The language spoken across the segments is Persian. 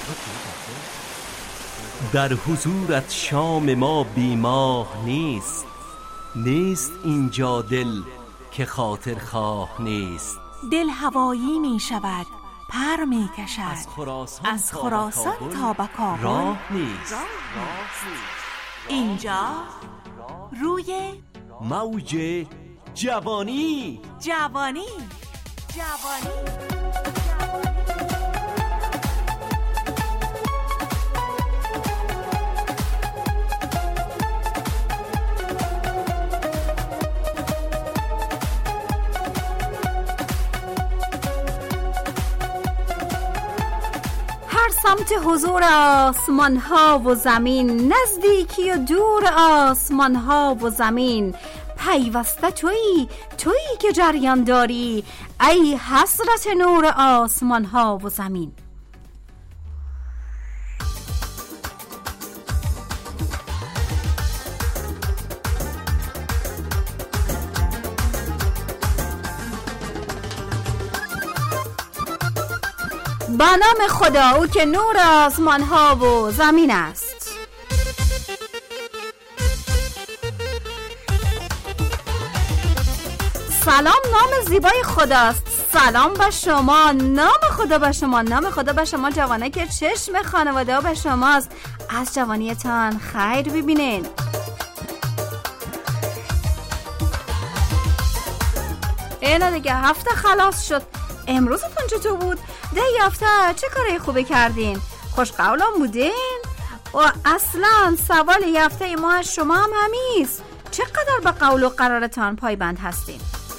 در حضورت شام ما بیماه نیست، نیست اینجا دل که خاطر خواه نیست. دل هوایی می شود، پر می کشد، از خراسان تا به کابل راه نیست. اینجا روی موج جوانی. جوانی. سمت حضور آسمان ها و زمین، نزدیکی و دور آسمان ها و زمین، پیوسته تویی که جریان داری، ای حسرت نور آسمان ها و زمین. با نام خدا او که نور آسمان ها و زمین است. سلام، نام زیبای خداست. سلام به شما، نام خدا به شما، نام خدا به شما جوانه که چشم خانواده ها به شماست. از جوانیتان خیر ببینین. اینا دیگه هفته خلاص شد. امروزتون چطور بود؟ ده هفته چه کاری خوبی کردین؟ خوشقولان بودین؟ و اصلا سوال هفته ما از شما هم همیست، چقدر به قول و قرارتان پایبند هستین؟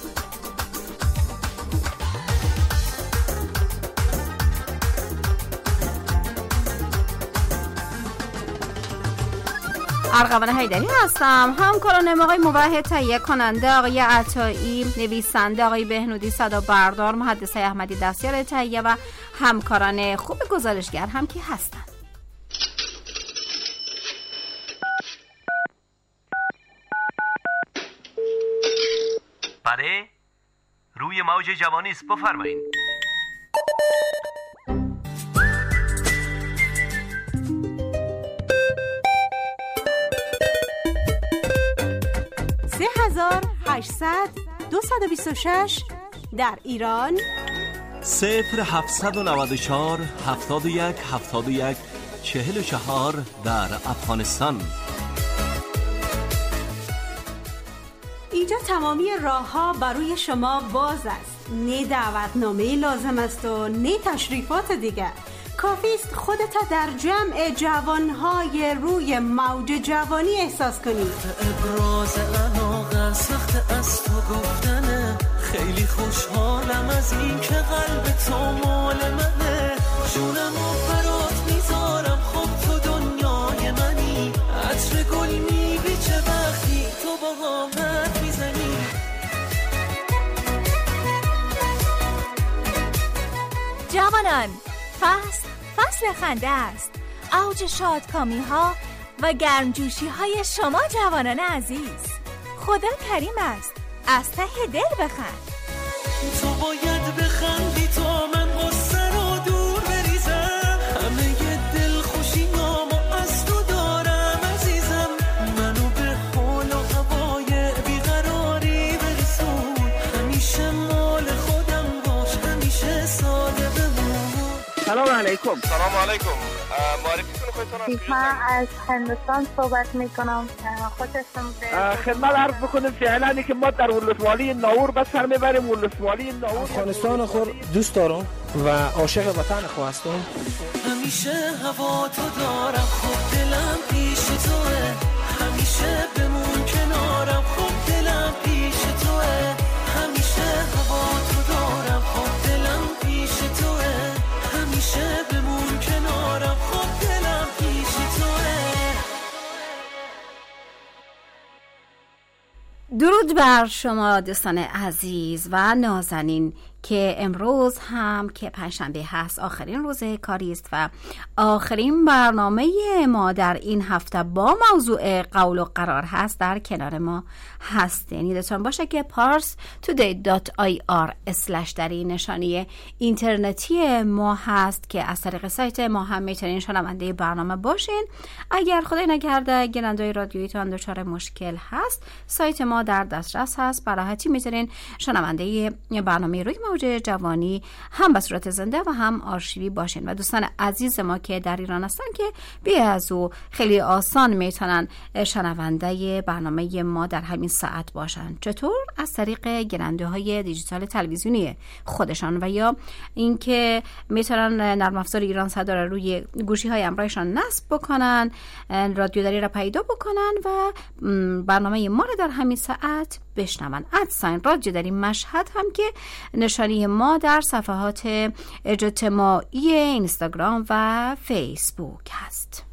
ارغوان حیدری هستم، همکاران آقای موحد، تهیه کننده آقای عطایی، نویسنده آقای بهنودی، صدا بردار محدث احمدی دستیار تهیه و همکاران خوب گزارشگر هم که هستن. بله، روی موج جوانی است، بفرمایید. در ایران 0794 71 71 44 در افغانستان. اینجا تمامی راه‌ها برای شما باز است. نه دعوتنامه لازم است و نه تشریفات دیگر. کافی است خودت در جمع جوانهای روی موج جوانی احساس کنی. ابراز علاقه سخت از تو گفتنه، خیلی خوشحالم از این که قلب تو مال منه، جونمو برات میذارم، خب تو دنیای منی، عطر گل میبیچه وقتی تو با حرف میزنی. جوانان، فصل خنده است، اوج شادکامی ها و گرمجوشی های شما جوانان عزیز. خدا کریم است، از ته دل بخند. تو باید بخندی تا من غصه رو دور بریزم، همه ی دل خوشی نامو از تو دارم عزیزم، منو به حال و هوای بیقراری برسون، همیشه مال خودم باش، همیشه ساده بمون. سلام علیکم. سلام علیکم. معرفیتون خودتون من از هندوستان صحبت میکنم. خوشتون خدمت عرض بکنیم فعلا که ما در ولسوالی ناور به سر میبریم. ولسوالی ناور افغانستان خود دوست دارم و عاشق وطن خود هستم. همیشه هوا تو دارم، خب دلم پیش توه، همیشه بمون کنارم، خب دلم پیش توه، همیشه هوا تو دارم، خب دلم پیش توه، همیشه بمون کنارم، خب دلم پیش توه. درود بر شما دوستان عزیز و نازنین که امروز هم که پنجشنبه هست آخرین روز کاری است و آخرین برنامه ما در این هفته با موضوع قول و قرار هست در کنار ما هستین. یادتون باشه که parstoday.ir/ در این نشانی اینترنتی ما هست که از طریق سایت ما هم میتونین شنونده برنامه باشین. اگر خدای نکرده گیرنده رادیویتون دچار مشکل هست، سایت ما در دسترس هست، به راحتی میتونین شنونده برنامه روی موج جوانی هم به صورت زنده و هم آرشیوی باشین. و دوستان عزیز ما که در ایران هستن که بی از او خیلی آسان میتونن شنونده برنامه ما در همین ساعت باشن. چطور؟ از طریق گیرنده های دیجیتال تلویزیونی خودشان و یا اینکه میتونن نرم افزار ایران صدا را روی گوشی های همراهشان نصب بکنن، رادیو داری را پیدا بکنن و برنامه ما را در همین ساعت بشنون. ادساین رادیو داری مشهد هم که نشانی ما در صفحات اجتماعی اینستاگرام و فیسبوک هست.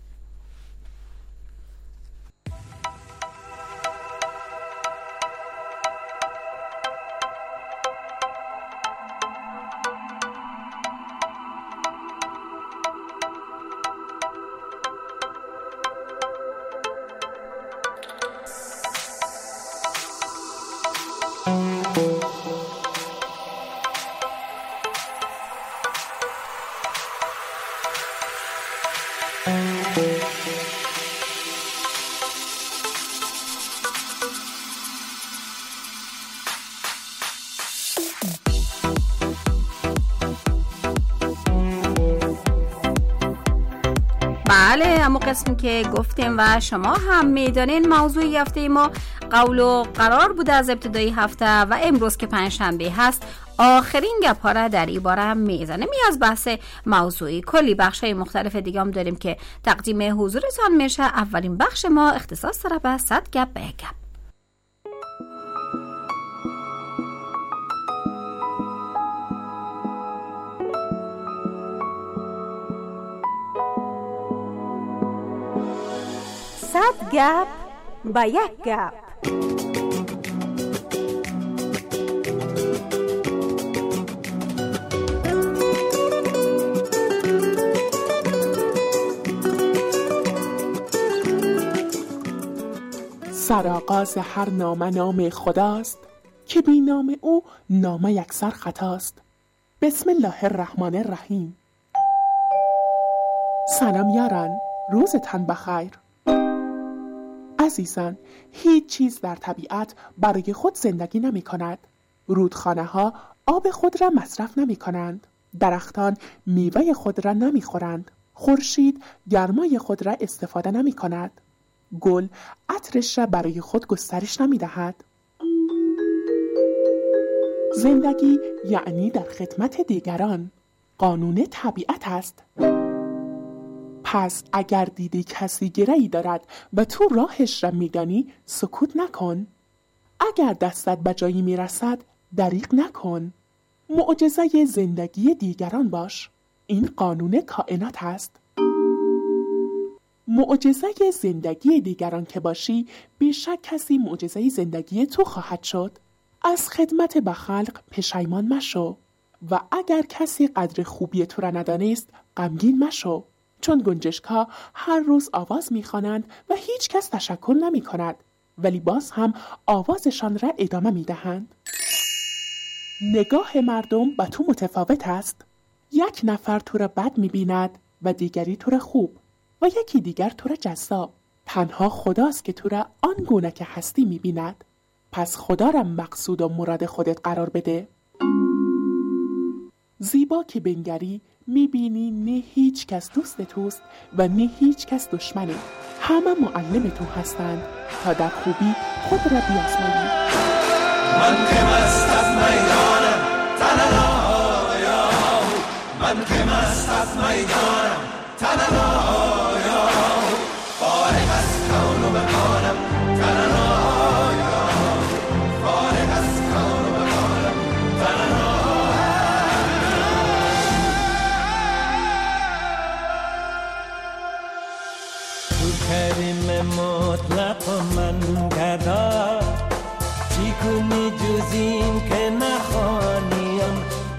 بله، اما قسمی که گفتیم و شما هم میدانین موضوع هفته ما قول و قرار بوده از ابتدای هفته و امروز که پنجشنبه هست آخرین گپ‌ها را در این باره میزنیم. از بحث موضوعی کلی بخش‌های مختلف دیگه هم داریم که تقدیم حضورتان میشه. اولین بخش ما اختصاص داره به 100 گپ به گپ. گپ با یک گپ. سرآغاز هر نامه نام خداست که بی نام او نامه یکسر خطاست. بسم الله الرحمن الرحیم. سلام یاران، روزتان بخیر. عزیزان، هیچ چیز در طبیعت برای خود زندگی نمی کند. رودخانه ها آب خود را مصرف نمی کنند. درختان میوه خود را نمی خورند. خورشید گرمای خود را استفاده نمی کند. گل عطرش را برای خود گسترش نمی دهد. زندگی یعنی در خدمت دیگران. قانون طبیعت است. پس اگر دیدی کسی گره‌ای دارد و تو راهش را میدانی، سکوت نکن. اگر دستت به جایی میرسد، دریغ نکن. معجزه زندگی دیگران باش. این قانون کائنات است. معجزه زندگی دیگران که باشی، بیشک کسی معجزه زندگی تو خواهد شد. از خدمت به خلق پشیمان مشو و اگر کسی قدر خوبی تو را ندانست، غمگین مشو. چون گنجشک‌ها هر روز آواز می‌خوانند و هیچ کس تشکر نمی‌کند، ولی باز هم آوازشان را ادامه می‌دهند. نگاه مردم به تو متفاوت است. یک نفر تو را بد می‌بیند و دیگری تو را خوب و یکی دیگر تو را جذاب. تنها خداست که تو را آن گونه که هستی می‌بیند. پس خدا را مقصود و مراد خودت قرار بده. زیبا که بنگری میبینی نه هیچ کس دوست توست و نه هیچ کس دشمنه. همه معلم تو هستند تا در خوبی خود را بیازمایی. من که مست از میدانم تنهایا، من که مست از میدانم تنهایا، فارغ از کون و مکانم تنهایا، فارغ از کون و مکانم تنهایا. کریم مطلق و من گدا، چی کنی جز این که نخوانیم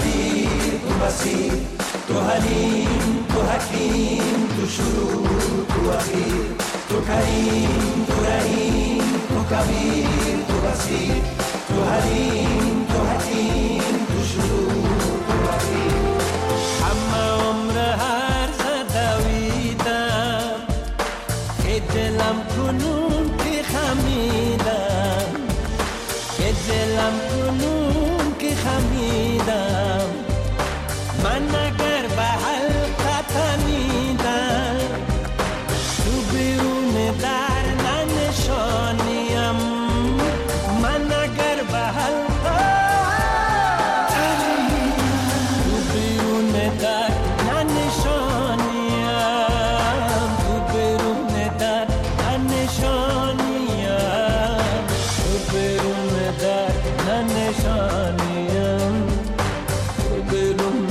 کبیر تو بصیر تو حلیم تو حکیم تو شروع تو اخیر تو کریم تو رحیم تو کبیر تو بصیر تو حلیم تو حکیم تو شروع تو اخیر همه عمر هر دویدم که دلم کنون که خمیدم که دلم کنون که خمیدم من اگر به حلقه تنیدم تو بیرون در ننشانیم من اگر به حلقه تنیدم تو بیرون در ننشانیم تو بیرون در ننشانیم تو بیرون در ننشانیم تو بیرون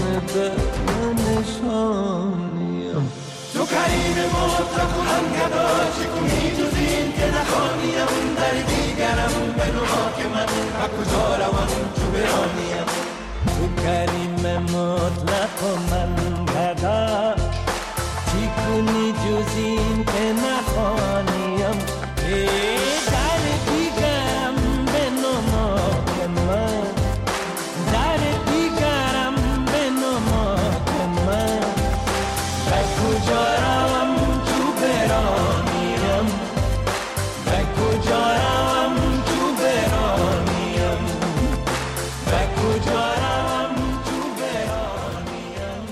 نشانیم تو کریم مطلق و انگدا چکونی جز این که نخوانیم در دیگرم به نما که من و کجا روان تو برانیم تو کریم مطلق و انگدا چکونی جز این که نخوانیم در دیگرم به نما که من در دیگرم به نما که من به کجا روم تو برانیم به کجا روم تو برانیم به کجا روم تو برانیم.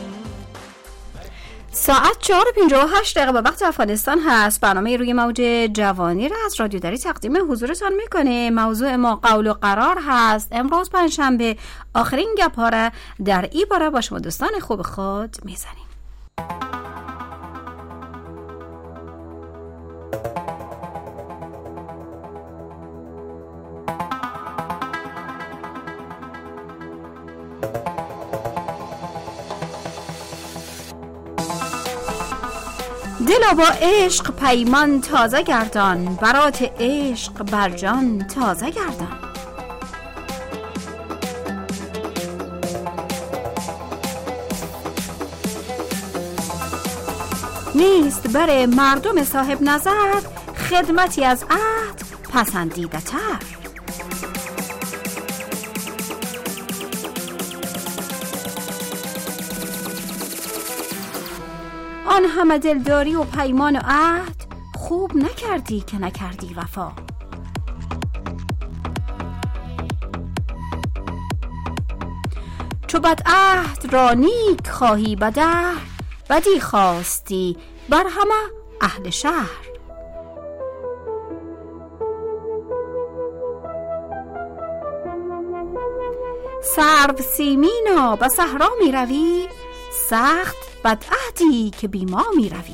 ساعت 4:58 به وقت افغانستان هست. برنامه روی موج جوانی را از رادیو دری تقدیم حضورتان میکنه. موضوع ما قول و قرار هست. امروز پنجشنبه آخرین گپ‌ها را در این باره با شما دوستان خوب خود میزنیم. دلا با عشق پیمان تازه گردان، برات عشق بر جان تازه گردان. نیست بر مردم صاحب نظر، خدمتی از عهد پسندیده تر. آن همه دلداری و پیمان و عهد، خوب نکردی که نکردی وفا. چو بد عهد را نیک خواهی بدهر، بدی خواستی بر همه اهل شهر. سرو سیمینا به صحرا می روی، سخت بد عهدی که بی ما می روی.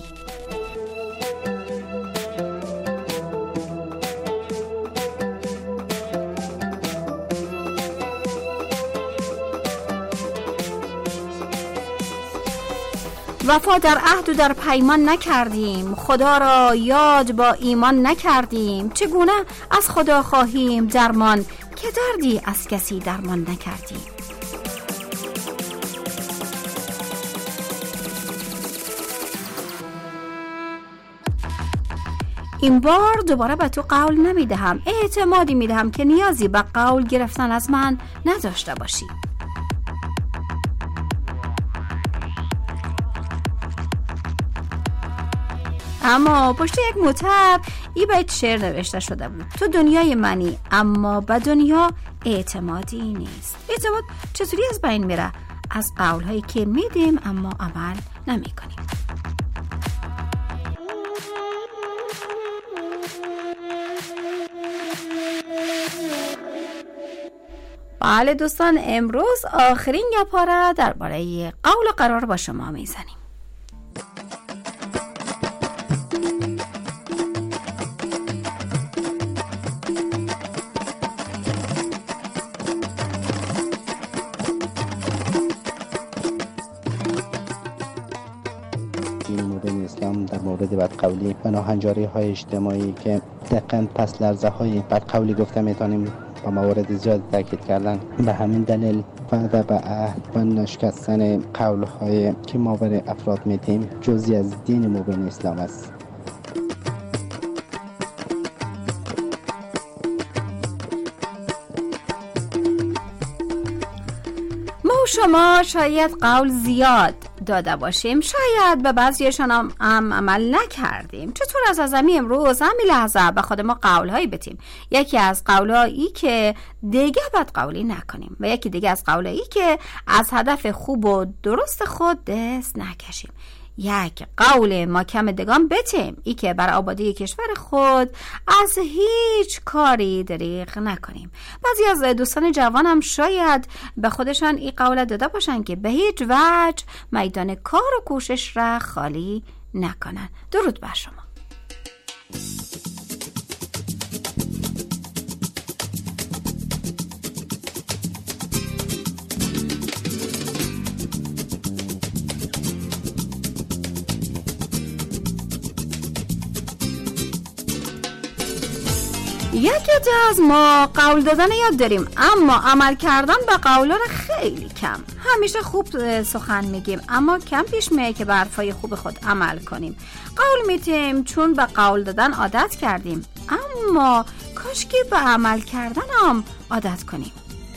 وفا در عهد و در پیمان نکردیم، خدا را یاد با ایمان نکردیم. چگونه از خدا خواهیم درمان، که دردی از کسی درمان نکردیم. این بار دوباره به تو قول نمیدهم، اعتمادی میدهم که نیازی به قول گرفتن از من نداشته باشی. اما پشت یک مطرب این بیت شعر نوشته شده بود: تو دنیای منی اما به دنیا اعتمادی نیست. اعتماد چطوری از بین میره؟ از قولهایی که میدیم اما عمل نمی کنیم. بله دوستان، امروز آخرین گپ‌ها را درباره قول و قرار با شما میزنیم. در مورد بدقولی و ناهنجاری های اجتماعی که دقیقاً پس لرزه های بدقولی گفته میتونیم و موارد زیاد تاکید کردن. به همین دلیل وعده به عهد و نشکستن قول‌های که ما برای افراد میدیم جزئی از دین مبین اسلام است. شما شاید قول زیاد داده باشیم، شاید به بعضیشان هم عمل نکردیم. چطور از ازمی امروز همین لحظه به خود ما قولهایی بتیم؟ یکی از قولهایی که دیگه بد قولی نکنیم و یکی دیگه از قولهایی که از هدف خوب و درست خود دست نکشیم. یک قول محکم دگان بتیم، ای که بر آبادی کشور خود از هیچ کاری دریغ نکنیم. بعضی از دوستان جوان هم شاید به خودشان این قول داده باشن که به هیچ وجه میدان کار و کوشش را خالی نکنن. درود بر شما. یکی از ما قول دادن یاد داریم، اما عمل کردن به قولا خیلی کم. همیشه خوب سخن میگیم اما کم پیش میه که به حرفای خوب خود عمل کنیم. قول میتیم چون به قول دادن عادت کردیم، اما کاش که به عمل کردن هم عادت کنیم.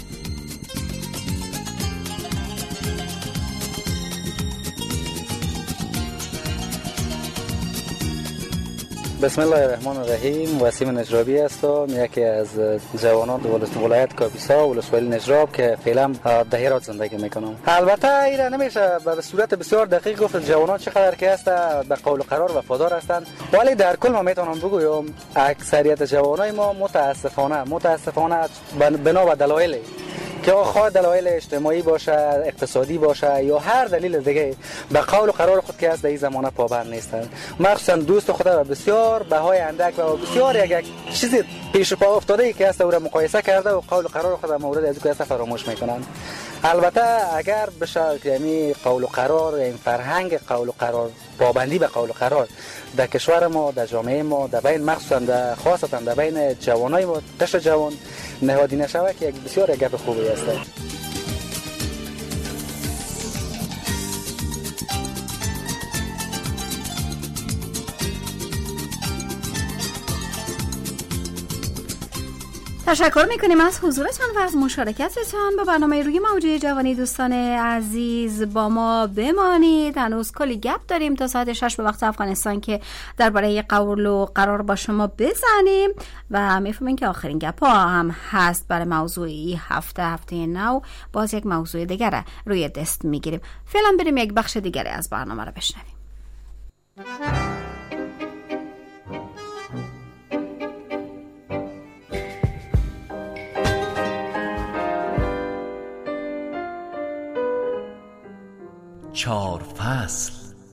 بسم الله الرحمن الرحیم. وسیم نجرابی هستم، یکی از جوانان ولایت کاپیسا ولسوالی نجراب که فعلا در هرات زندگی میکنم. البته این نمیشه به صورت بسیار دقیق گفت جوانان چقدر که هست به قول و قرار وفادار هستند، ولی در کل ما میتونم بگویم اکثریت جوانای ما متاسفانه بنا به دلایلی که خواهد دلایل اجتماعی باشه، اقتصادی باشه یا هر دلیل دیگه به قول و قرار خود که از در این زمانه پابند نیستند. مخصوصا دوست خود و بسیار بهای اندک و بسیار یک چیزی پیش پا افتاده ای که است او را مقایسه کرده و قول و قرار خود مورد از او فراموش میکنند. البته اگر بشه یعنی قول و قرار، این فرهنگ قول و قرار، پابندی به قول و قرار در کشور ما، در جامعه ما، در بین مخصوصا خاصتا در بین جوانای ما، قشر جوان نهادی نشود که یک بسیار گپ خوبی است. تشکر میکنیم از حضورتان و از مشارکتتان به برنامه روی موجه جوانی. دوستان عزیز با ما بمانید، هنوز کلی گپ داریم تا ساعت 6 به وقت افغانستان که درباره قول و قرار با شما بزنیم و میفهمین که آخرین گپ ها هم هست برای موضوعی هفته نو. باز یک موضوع دیگر روی دست میگیریم. فعلا بریم یک بخش دیگری از برنامه رو بشنویم. چهار فصل.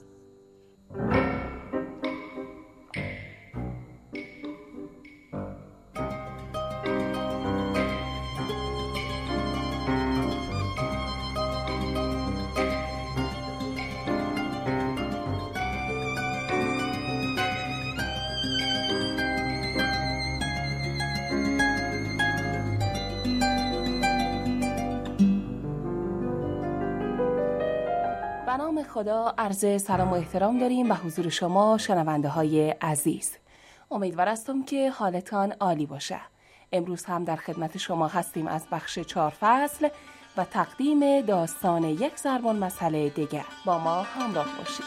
به نام خدا عرض سلام و احترام داریم به حضور شما شنونده های عزیز. امیدوار هستم که حالتان عالی باشه. امروز هم در خدمت شما هستیم از بخش 4 فصل و تقدیم داستان یک ضربان مسئله دیگر. با ما همراه باشید.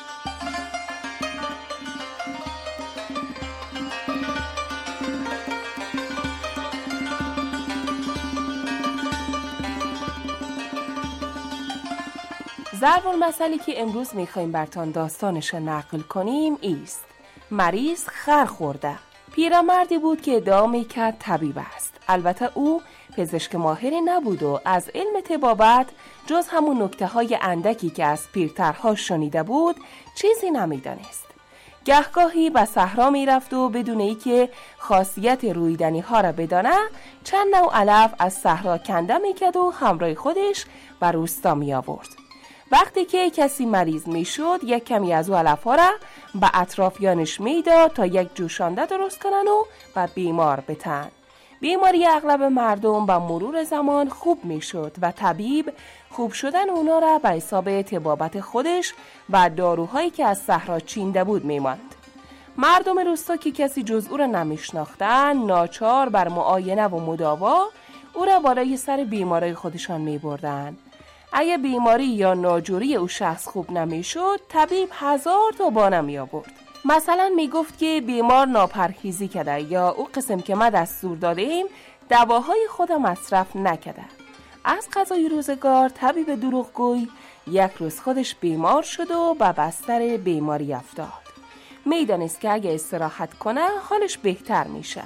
ضرب المثلی که امروز میخوایم براتون داستانش نقل کنیم ایست. مریض خر خورده. پیرمردی بود که ادعا میکرد طبیب است. البته او پزشک ماهری نبود و از علم طبابت جز همون نکته‌های اندکی که از پیرترها شنیده بود چیزی نمیدانست. گهگاهی به صحرا میرفت و بدون اینکه خاصیت رویدنی ها را بدانه چند نوع علف از صحرا کنده میکرد و همراه خودش به روستا می آورد. وقتی که کسی مریض میشد یک کمی از او علف‌ها را به اطرافیانش میداد تا یک جوشانده درست کنن و به بیمار بتن. بیماری اغلب مردم با مرور زمان خوب میشد و طبیب خوب شدن اونا را به حساب طبابت خودش و داروهایی که از صحرا چینده بود میماند. مردم روستا که کسی جز او را نمیشناختن، ناچار بر معاینه و مداوا او را بالای سر بیماری خودشان میبردن. اگه بیماری یا ناجوری او شخص خوب نمیشد، طبیب 1000 تا بهانه می آورد. مثلا میگفت که بیمار ناپرهیزی کرده یا او قسم که ما دستور داده ایم دواهای خود مصرف نکرده. از قضای روزگار طبیب دروغگوی یک روز خودش بیمار شد و به بستر بیماری افتاد. میدانست که اگه استراحت کنه حالش بهتر میشه.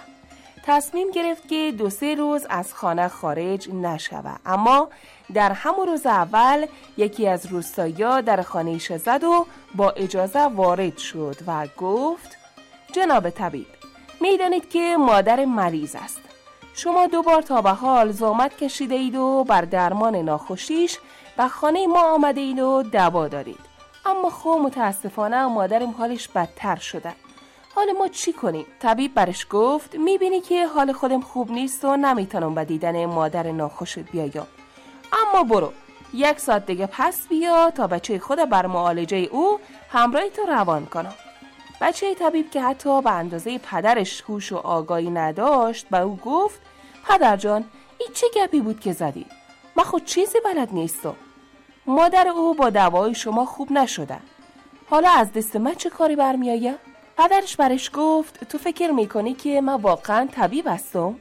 تصمیم گرفت که 2-3 روز از خانه خارج نشود، اما در همون روز اول یکی از روستایی‌ها در خانه‌اش زد و با اجازه وارد شد و گفت: جناب طبیب، میدانید که مادر مریض است. شما 2 بار تا به حال زحمت کشیده اید و بر درمان ناخوشیش به خانه ما آمده اید و دوا دارید، اما خب متاسفانه مادرم حالش بدتر شده. حال ما چی کنیم؟ طبیب برش گفت: میبینی که حال خودم خوب نیست و نمیتونم به دیدن مادر ناخوشت بیایم، اما برو 1 ساعت دیگه پس بیا تا بچه خود بر معالجه او همراه تو روان کنم. بچه طبیب که حتی به اندازه پدرش هوش و آگاهی نداشت به او گفت: پدر جان، این چه گپی بود که زدی؟ من خود چیزی بلد نیستم. مادر او با دوای شما خوب نشده، حالا از دست من چه کاری برمیآید؟ پدرش برش گفت: تو فکر میکنی که من واقعا طبیب هستم؟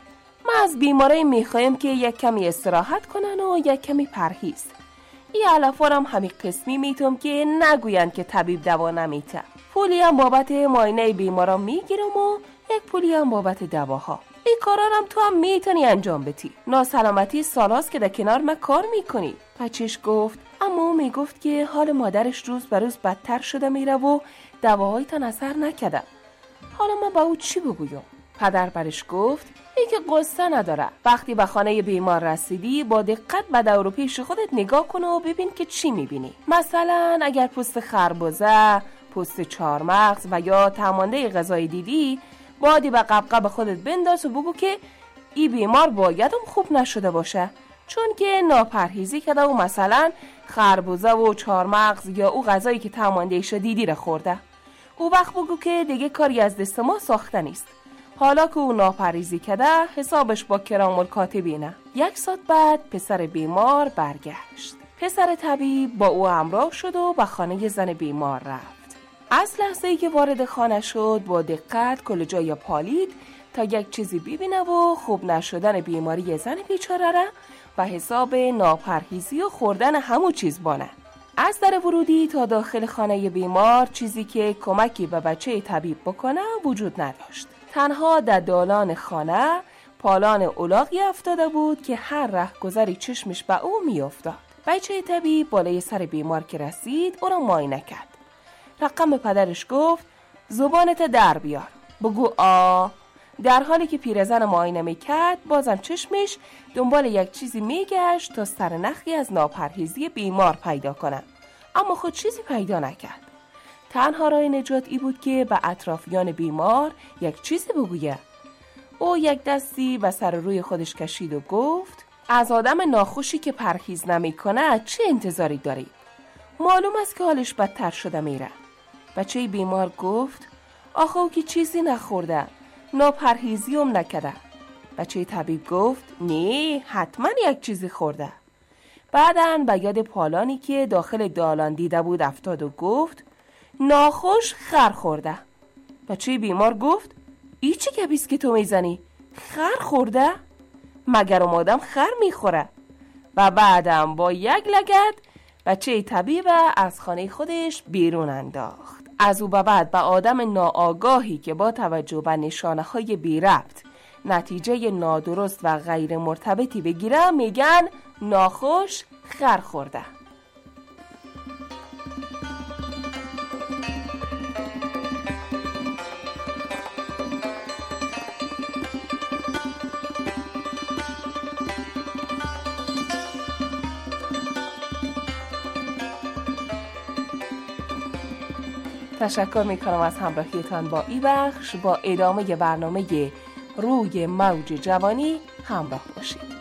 من از بیمارای میخوایم که یک کمی استراحت کنن و یک کمی پرهیز. این علفارم همین قسمی میتونم که نگوین که طبیب دوا نمیته. پولی هم بابت معاینه بیمارا میگیرم و یک پولی هم بابت دواها. این کارارم تو هم میتونی انجام بدی. ناسلامتی سالاست که در کنار من کار میکنی. بچهش گفت: اما میگفت که حال مادرش روز به روز بدتر شده میره و دواهایتان اثر نکرده. حالا من با او چی بگویم؟ پدر برش گفت: ای که قصه نداره. وقتی به خانه بیمار رسیدی با دقت به دور و پیش خودت نگاه کن و ببین که چی میبینی. مثلا اگر پوست خربزه، پوست چارمغز و یا تمانده غذای دیدی، بادی به قبقب خودت بنداز و بگو که ای بیمار بایدم خوب نشده باشه، چون که ناپرهیزی کرده و مثلا خربزه و چارمغز یا او غذایی که تماندهش دیدی را خورده. او وقت بگو که دیگه کاری از دست ما ساخته نیست. حالا که او ناپرهیزی کرده حسابش با کرام الکاتبینه. 1 ساعت بعد پسر بیمار برگشت. پسر طبیب با او همراه شد و به خانه زن بیمار رفت. از لحظه‌ای که وارد خانه شد با دقت کل جای پالید تا یک چیزی ببینه و خوب نشدن بیماری زن بیچاره را به حساب ناپرهیزی و خوردن همو چیز بانه. از در ورودی تا داخل خانه بیمار چیزی که کمکی به بچه طبیب بکنه وجود نداشت. تنها در دالان خانه پالان الاغی افتاده بود که هر رهگذری چشمش به او میافتاد. بچه طبیب بالای سر بیمار که رسید او را معاینه کرد. رقم پدرش گفت: زبانت در بیار، بگو آ. در حالی که پیرزن معاینه میکرد بازم چشمش دنبال یک چیزی میگشت تا سرنخی از ناپرهیزی بیمار پیدا کنه، اما خود چیزی پیدا نکرد. تنها راه نجات ای بود که به اطرافیان بیمار یک چیزی بگویه. او یک دستی به سر روی خودش کشید و گفت: از آدم ناخوشی که پرهیز نمیکنه چه انتظاری دارید؟ معلوم است که حالش بدتر شده میره. بچه بیمار گفت: آخه او که چیزی نخورده، ناپرهیزی هم نکرده. بچه طبیب گفت: نه، حتما یک چیزی خورده. بعدن به یاد پالانی که داخل دالان دیده بود افتاد و گفت: ناخوش خر خورده. بچه بیمار گفت: ای چه گپیست که تو میزنی؟ خر خورده؟ مگر آدم خر میخوره؟ و بعدم با یک لگد بچه طبیب از خانه خودش بیرون انداخت. از او به بعد به آدم ناآگاهی که با توجه به نشانه های بی ربط نتیجه نادرست و غیر مرتبطی بگیره میگن ناخوش خر خورده. تشکر میکنم از همراهیتان با ای بخش. با ادامه برنامه روی موج جوانی همراه باشید.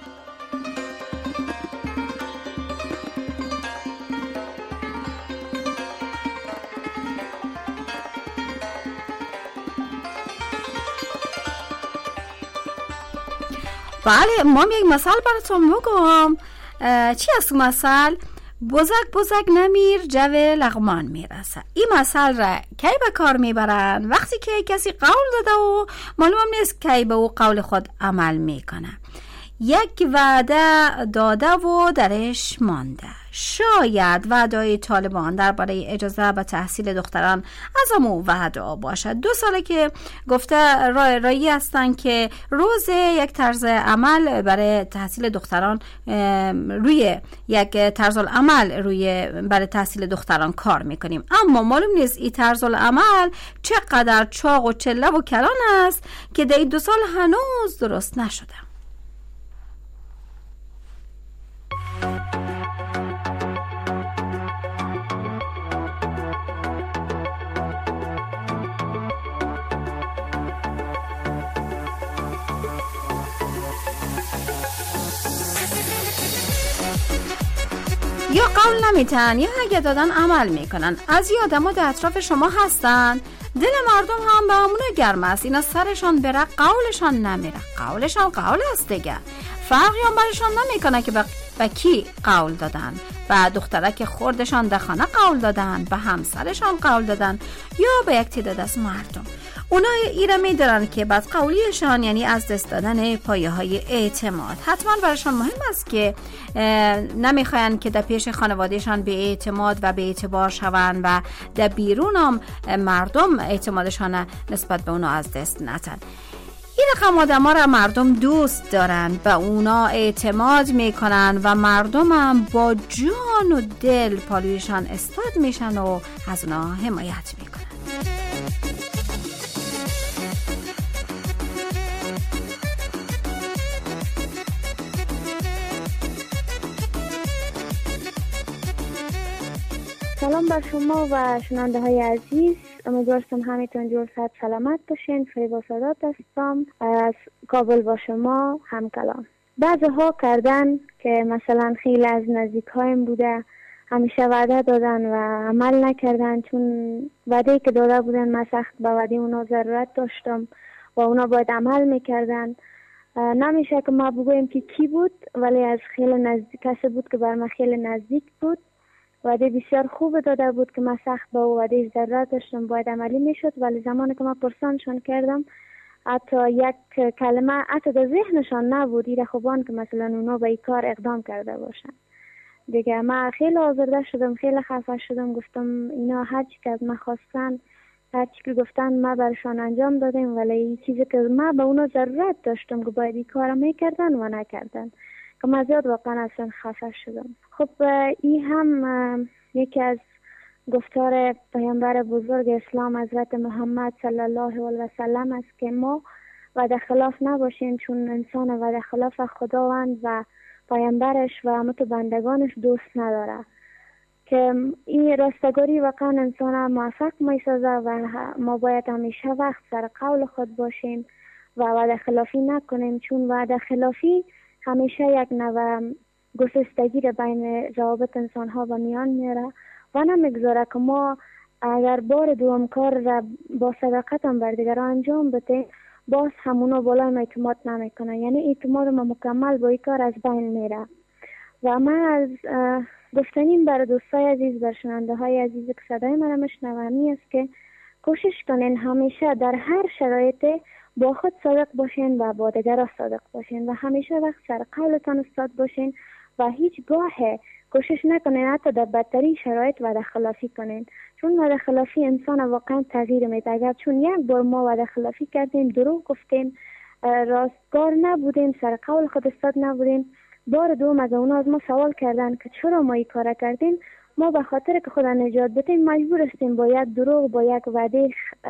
بله، ما یک مثال براتون بگم. چی است مثل؟ بزک نمیر جو لغمان میرسه. این مثل را کی به کار میبرن؟ وقتی که کسی قول داده و معلوم نیست کی به او قول خود عمل میکنه. یک وعده داده و درش مانده. شاید وعده طالبان درباره اجازه به تحصیل دختران از امو وعده باشد. 2 ساله که گفته رایی هستن که روز یک طرز عمل برای تحصیل دختران روی یک طرز العمل برای تحصیل دختران کار میکنیم، اما معلوم نیست این طرز العمل چقدر چاق و چله و کلان است که در 2 سال هنوز درست نشده. یا قول نمیتن یا اگه دادن عمل میکنن. از این آدم ها در اطراف شما هستن، دل مردم هم به همونه گرم است. اینا سرشان بره قولشان نمیره. قولشان قول است دیگه. فرقی هم برشان نمیکنه که به کی قول دادن. به دختره که خوردشان در خانه قول دادن، به همسرشان قول دادن، یا به یک تعداد از مردم. اونا ایره میدارن که بعد قولیشان یعنی از دست دادن پایه های اعتماد. حتما برشان مهم است که نمیخواین که در پیش خانوادهشان به اعتماد و به اعتبار شوند و در بیرون هم مردم اعتمادشان نسبت به اونا از دست ندن. این رقم آدم ها را مردم دوست دارن، به اونا اعتماد میکنن و مردم هم با جان و دل پالویشان استاد میشن و از اونا حمایت میکنن. سلام بر شما و شنونده های عزیز. امیدوارم همتون جور صحت سلامت باشین. فریبا سادات هستم از کابل با شما هم کلام. بعضی ها کردن که مثلا خیلی از نزدیک هایم بوده، همیشه وعده دادن و عمل نکردن، چون وعده که داده بودن من سخت به وعده اونا ضرورت داشتم و اونا باید عمل میکردن. نمیشه که ما بگویم که کی بود، ولی از خیلی نزدیک کسی بود که بر من خیلی نزدیک بود. وعده بسیار خوب داده بود که من سخت با وعده ضرورت داشتم، باید عملی میشد، ولی زمانی که من پرسانشان کردم حتی یک کلمه حتی در ذهنشان نبود ایره خوبان که مثلا اونا به این کار اقدام کرده باشن. دیگه من خیلی آزرده شدم، خیلی خفه شدم. گفتم اینا هر چی که از من خواستن، هر چی که گفتن ما برشان انجام دادیم، ولی این چیزی که من به اونا ضرورت داشتم که باید این کار میکردن و نکردن، که من زیاد واقعا اصلا خفه شدم. خب این هم یکی از گفتار پیامبر بزرگ اسلام حضرت محمد صلی الله علیه و سلم است که ما وعده خلاف نباشیم، چون انسان وعده خلاف خداوند و پیامبرش و همه بندگانش دوست نداره. که این راستگاری واقعا انسان موفق میسازه و ما باید همیشه وقت سر قول خود باشیم و وعده خلافی نکنیم، چون وعده خلافی همیشه یک نوع گسستگی را بین روابط انسان ها و میان میاره و نمیگذاره که ما اگر بار دوم کار را با صداقت هم بر دیگران انجام بدیم، باز همونو بالای اعتماد نمیکنه، یعنی اعتماد ما مکمل با این کار از بین میره. و من از گفتنیم برای دوستای عزیز، بر شنونده های عزیز که صدای من مشنوانی است که کوشش کنین همیشه در هر شرایط با خود صادق باشین و با دیگران صادق باشین و همیشه وقت سر قولتان استاد باشین و هیچ گاه کوشش نکنین حتی در بدترین شرایط وعده خلافی کنین، چون وعده خلافی انسان واقعا تغییر میده. اگر چون یک بار ما وعده خلافی کردیم، دروغ گفتیم، راستگار نبودیم، سر قول خود استاد نبودیم، بار دوم از اونا از ما سوال کردن که چرا ما این کار کردیم، ما به خاطر که خدا نجات بدیم مجبور هستیم با یک دروغ، با یک وعده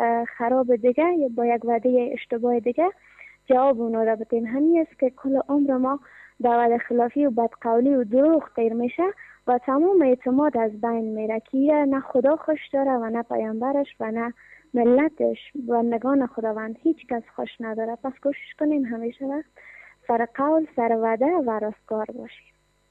خراب دیگه یا با یک وعده اشتباه دیگه جواب اونا را بدیم. همین است که کل عمر ما در وعده خلافی و بدقولی و دروغ تیر میشه و تمام اعتماد از بین میره که نه خدا خوش داره و نه پیامبرش و نه ملتش بندگان خداوند هیچ کس خوش نداره. پس کوشش کنیم همیشه وقت سر قول، سر وعده و راستگار باشیم.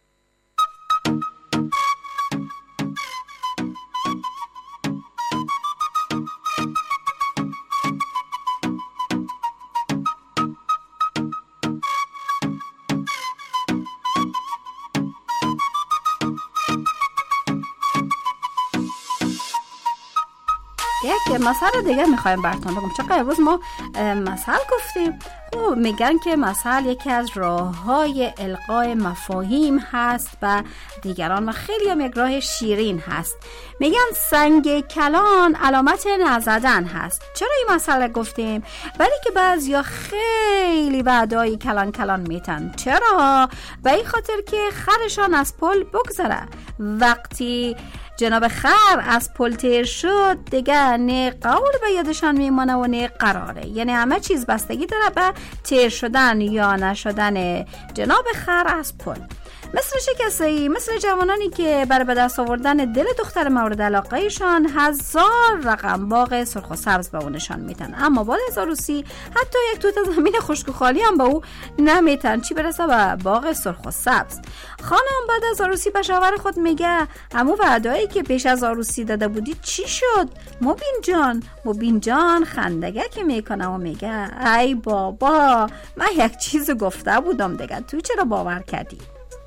یک مثال دیگه میخوایم براتون بگم. چقدر امروز ما مثال گفتیم. میگن که مثل یکی از راه‌های القای مفاهیم هست و دیگران و خیلی هم یک راه شیرین هست. میگن سنگ کلان علامت نزدن هست. چرا این مثل گفتیم؟ ولی که بعضیا خیلی بعدای کلان کلان میتن. چرا؟ به این خاطر که خرشان از پل بگذره. وقتی جناب خر از پل تیر شد دیگه نه قول به یادشان میمانه و نه قراره. یعنی همه چیز بستگی داره به تیر شدن یا نشدن جناب خر از پل. مثل چه کسی؟ مثل جوانانی که برای به دست آوردن دل دختر مورد علاقهشان 1000 رقم باغ سرخ و سبز به اونشان میتن، اما بعد از عروسی حتی یک توت زمین خشک و خالی هم به او نمیتن، چی برسه به باغ سرخ و سبز. خانم بعد از عروسی به شوهر خود میگه عمو وعده‌ای که پیش از عروسی داده بودی چی شد؟ مبین جان خندگه که میکنه و میگه ای بابا من یک چیز گفته بودم دیگه، تو چرا باور کردی؟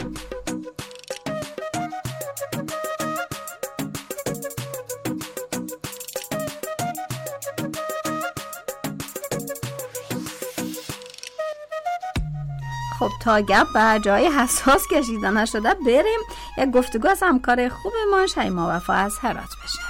خب تا گپ به جای حساس کشیده نشده بریم یک گفتگو از همکار خوب ما شیما وفا از هرات بشه.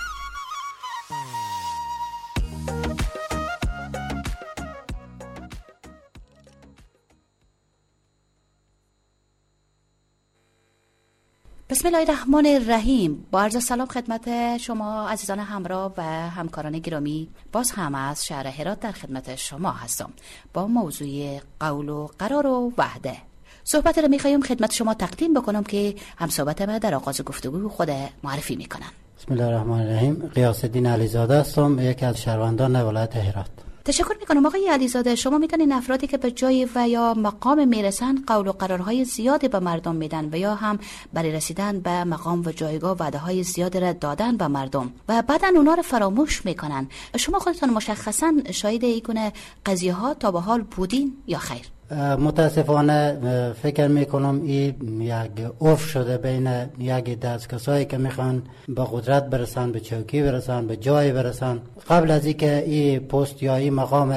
بسم الله الرحمن الرحیم. با عرض سلام خدمت شما عزیزان همراه و همکاران گرامی، باز هم از شهر هرات در خدمت شما هستم با موضوع قول و قرار و وعده. صحبت رو میخوایم خدمت شما تقدیم بکنم که هم صحبت ما در آغاز گفتگو خود معرفی میکنن. بسم الله الرحمن الرحیم. غیاث الدین علیزاده هستم، یکی از شهروندان ولایت هرات. تشکر میکنم آقای علیزاده. شما میدونین افرادی که به جای و یا مقام میرسن قول و قرارهای زیادی به مردم میدن و یا هم برای رسیدن به مقام و جایگاه وعده های زیادی را دادن به مردم و بعدن اونا رو فراموش میکنن. شما خودتون مشخصا شاهد این قضیه ها تا به حال بودین یا خیر؟ متاسفانه فکر میکنم این یک عرف شده بین یک دست کسایی که میخوان به قدرت برسن، به چوکی برسن، به جای برسن. قبل از اینکه این پست یا این مقام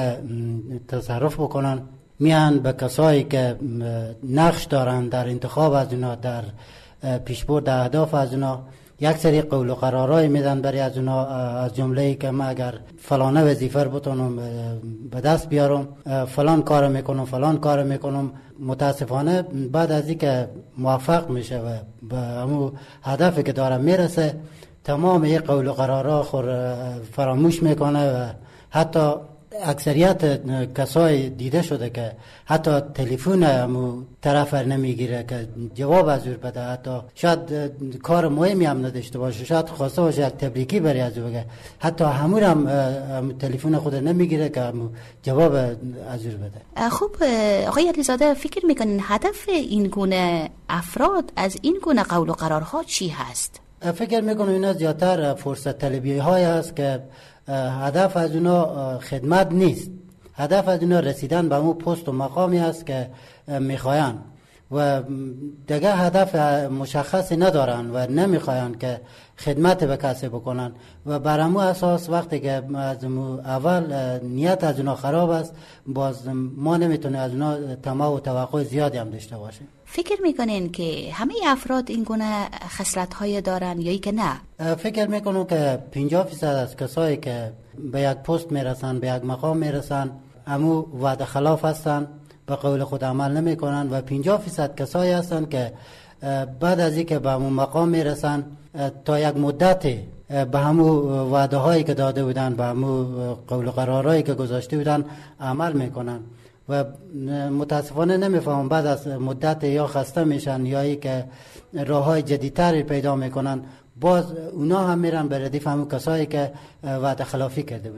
تصرف بکنن میان به کسایی که نقش دارن در انتخاب از اونا، در پیشبرد اهداف از اونا، یک سری قول و قرارای میدن برای از اونا، از جمله که من اگر فلانه وظیفه بتونم به دست بیارم فلان کار میکنم. متاسفانه بعد از اینکه موفق میشه و به همون هدفی که داره میرسه تمام این قول و قرارا فراموش میکنه و حتی اکثریت کسای دیده شده که حتی تلفن همو طرف نمیگیره که جواب از او بده، حتی شاید کار مهمی هم نداشته باشه، شاید خواسته باشه یک تبریکی برای از او بگه، حتی همون هم تلفن خود نمیگیره که همو جواب از او بده. خب آقای علیزاده فکر میکنین هدف این گونه افراد از این گونه قول و قرارها چی هست؟ فکر میکنم اینا زیادتر فرصت طلبی های هست که هدف از اونا خدمت نیست، هدف از اونا رسیدن به اون پست و مقامی است که میخواین و دیگه هدف مشخصی ندارن و نمیخواین که خدمت به کسی بکنن و بر همون اساس وقتی که از اول نیت از اونا خراب است باز ما نمیتونه از اونا طمع و توقع زیادی هم داشته باشیم. فکر میکنین که همه افراد این گونه خصلت‌های دارن یا ای که نه؟ فکر میکنم که 50% از کسایی که به یک پست میرسن، به یک مقام میرسن، همو وعده خلاف هستن، به قول خود عمل نمیکنن و 50% کسایی هستن که بعد از اینکه به همون مقام میرسن تا یک مدتی به همون وعده هایی که داده بودن، به همون قول و قرارهایی که گذاشته بودن عمل میکنن و متاسفانه نمیفهمم بعد از مدت یا خسته میشن یا ای که راه های جدیدتری پیدا میکنن، باز اونا هم میرن به ردیف همون کسایی که وعده خلافی کرده بودن.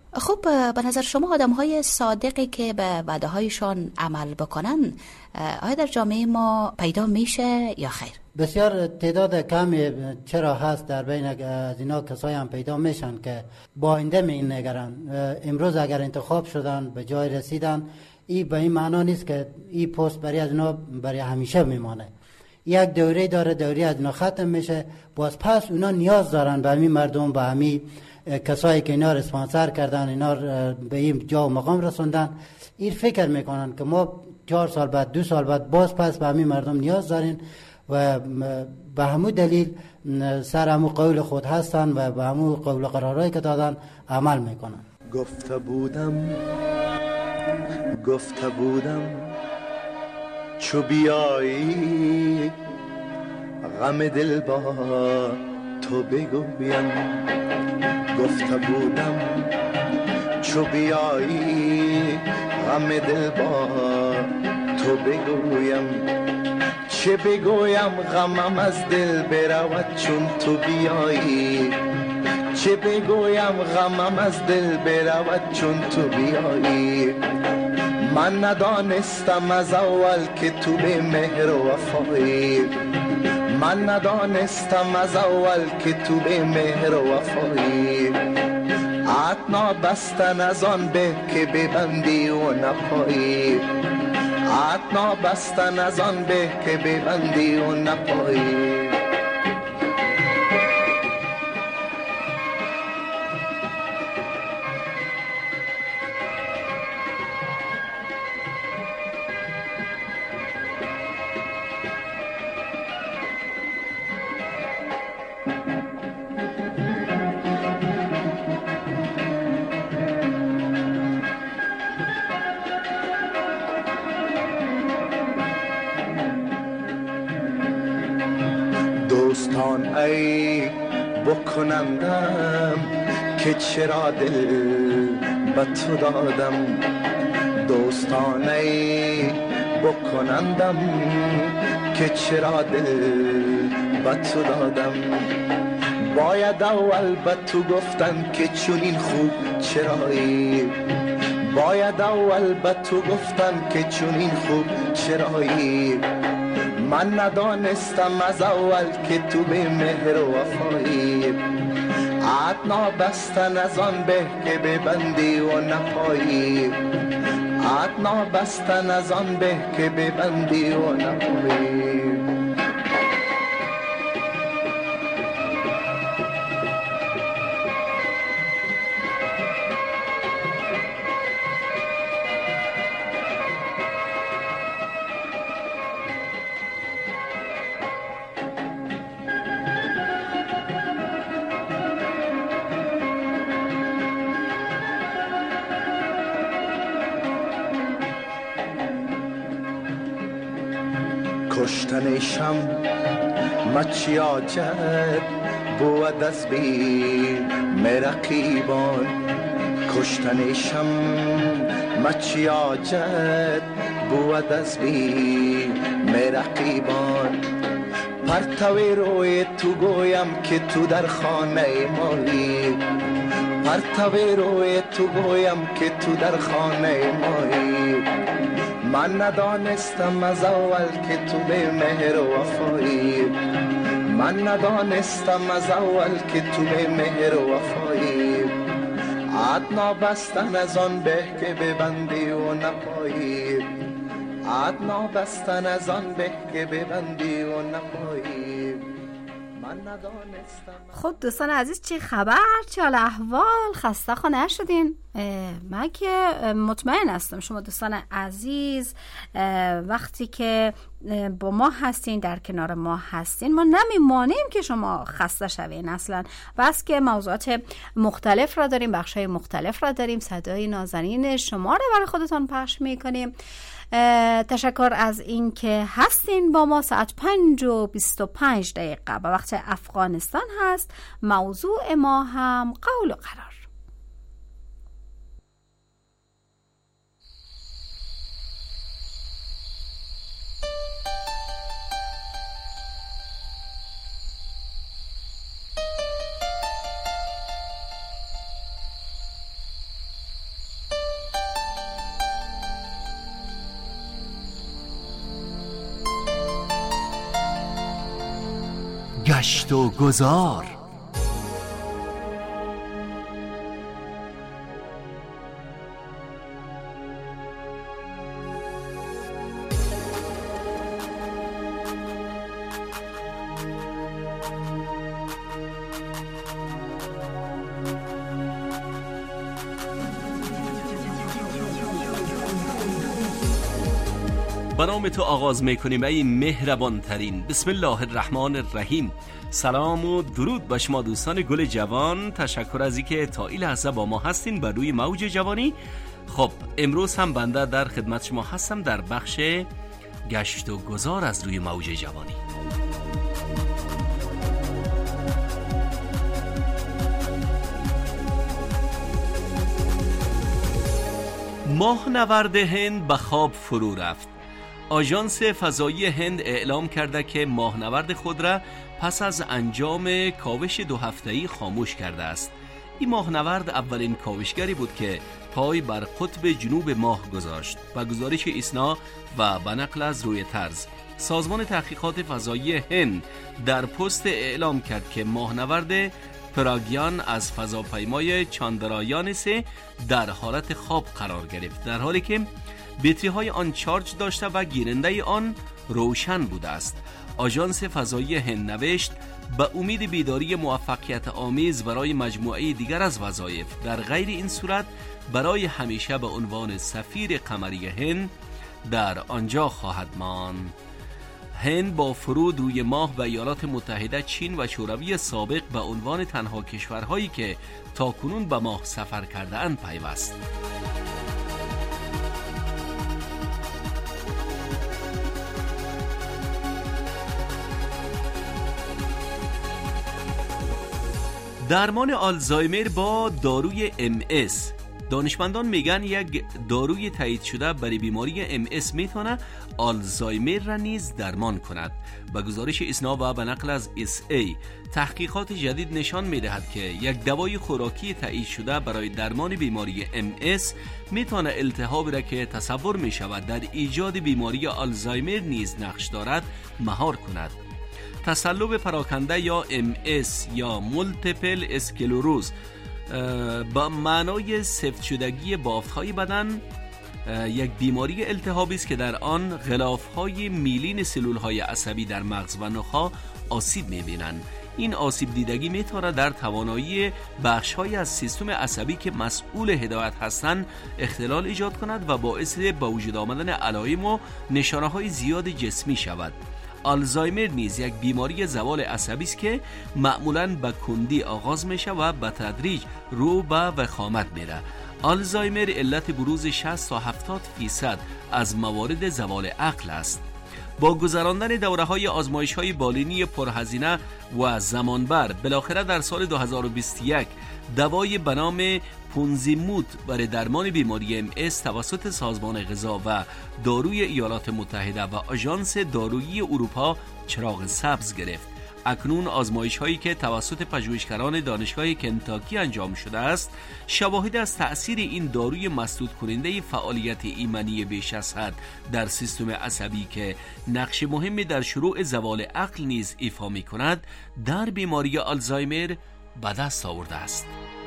خب به نظر شما آدم‌های صادقی که به وعده‌هایشان عمل بکنن آیا در جامعه ما پیدا میشه یا خیر؟ بسیار تعداد کمی چرا هست در بین از اینا کسایی هم پیدا میشن که با آینده نگرن. امروز اگر انتخاب شدن به جای رسیدن، این به این معنا نیست که این پست برای از اینا برای همیشه میمانه. یک دوره داره، دوره از اینا ختم میشه، باز پس اونا نیاز دارن به همین مردم، به همین کسایی که اینا رو اسپانسر کردن، اینا به این جا و مقام رسوندن. این فکر میکنن که ما 4 سال بعد 2 سال بعد باز پس به همین مردم نیاز دارین و به همون دلیل سر همون قول خود هستن و به همون قول قرارهایی که دادن عمل میکنن. گفته بودم چو بیایی غم دل با تو بگویم. گفته بودم چو بیایی غم دل با تو بگویم. چه بگویم غمم از دل برود چون تو بیایی. چه بگویم غمم از دل برود چون تو بیایی. من ندانستم از اول که تو به مهر و وفایی. من ندانستم از اول که تو به مهر و وفایی. عطنا بستن از آن به که ببندی و نپایی. عطنا بستن از آن به که ببندی و نپایی. دوستان ای بکنندم که چرا دل به تو دادم. دوستان ای بکنندم که چرا دل به تو دادم. باید اول به تو گفتن که چونین خوب چرایی. باید اول به تو گفتن که چونین خوب چرایی. من ندانستم از اول که تو به مهر و وفایی. عطنا بستن از آن به که ببندی و نپایی. عطنا بستن از آن به که ببندی و نپایی. کشتن شم مچیا جد بود از بیم رقیبان. کشتن شم مچیا جد بود از بیم رقیبان. پرتو روی تو گویم که تو در خانه مایی. پرتو روی تو گویم که تو در خانه مایی. من ندانستم از اول که تو به مهر و وفایی. من ندانستم از اول که تو به مهر و وفایی. عطنا بستن از آن به که ببندی و نپایی. عطنا بستن از آن به که ببندی و نپایی. خب دوستان عزیز چی خبر؟ چه حال احوال؟ خسته خو نشدین؟ من که مطمئن هستم شما دوستان عزیز وقتی که با ما هستین، در کنار ما هستین، ما نمیمانیم که شما خسته شوین اصلا. بس که موضوعات مختلف را داریم، بخشای مختلف را داریم، صدای نازنین شما را برای خودتان پخش میکنیم. تشکر از این که هستین با ما. ساعت 5:25 به وقت افغانستان هست. موضوع ما هم قول و قرار. گشت و گذار. به نام تو آغاز میکنیم ای مهربان ترین. بسم الله الرحمن الرحیم. سلام و درود به شما دوستان گل جوان. تشکر از اینکه تا این لحظه با ما هستین بر روی موج جوانی. خب امروز هم بنده در خدمت شما هستم در بخش گشت و گذار از روی موج جوانی. ماهنورد هند به خواب فرو رفت. آژانس فضایی هند اعلام کرده که ماهنورد خود را پس از انجام کاوش 2 هفته‌ای خاموش کرده است. این ماهنورد اولین کاوشگری بود که پای بر قطب جنوب ماه گذاشت. با گزارش ایسنا و به نقل از رویترز، سازمان تحقیقات فضایی هند در پست اعلام کرد که ماهنورد پراگیان از فضاپیمای چاندرایان 3 در حالت خواب قرار گرفت، در حالی که بطری های آن چارج داشته و گیرنده آن روشن بوده است. آژانس فضایی هند نوشت به امید بیداری موفقیت آمیز برای مجموعه دیگر از وظایف، در غیر این صورت برای همیشه به عنوان سفیر قمری هند در آنجا خواهد ماند. هند با فرود روی ماه به ایالات متحده، چین و شوروی سابق به عنوان تنها کشورهایی که تاکنون به ماه سفر کرده اند پیوست. درمان آلزایمر با داروی MS. دانشمندان میگن یک داروی تایید شده برای بیماری MS میتونه آلزایمر را نیز درمان کند. با گزارش ایسنا و به نقل از SA، تحقیقات جدید نشان میدهد که یک دوای خوراکی تایید شده برای درمان بیماری MS میتونه التهابی را که تصور میشود در ایجاد بیماری آلزایمر نیز نقش دارد مهار کند. تصلب پراکنده یا MS یا مولتیپل اسکلروز با معنای سفت شدگی بافت‌های بدن یک بیماری التهابی است که در آن غلاف‌های میلین سلول‌های عصبی در مغز و نخاع آسیب می‌بینند. این آسیب دیدگی می‌تواند در توانایی بخش‌های از سیستم عصبی که مسئول هدایت هستند اختلال ایجاد کند و باعث به وجود آمدن علائم و نشانه‌های زیاد جسمی شود. آلزایمر نیز یک بیماری زوال عصبی است که معمولاً به کندی آغاز میشه و به تدریج رو به وخامت میره. آلزایمر علت بروز 60 تا 70% از موارد زوال عقل است. با گذراندن دوره‌های آزمایش‌های بالینی پرهزینه و زمانبر، بالاخره در سال 2021 دوای به نام پونزیموت برای درمان بیماری MS توسط سازمان غذا و داروی ایالات متحده و آژانس دارویی اروپا چراغ سبز گرفت. اکنون آزمایش‌هایی که توسط پژوهشگران دانشگاه کنتاکی انجام شده است، شواهد از تأثیر این داروی مسدود کننده فعالیت ایمنی بیش از حد در سیستم عصبی که نقش مهمی در شروع زوال عقل نیز ایفا می‌کند، در بیماری آلزایمر به دست آورده است.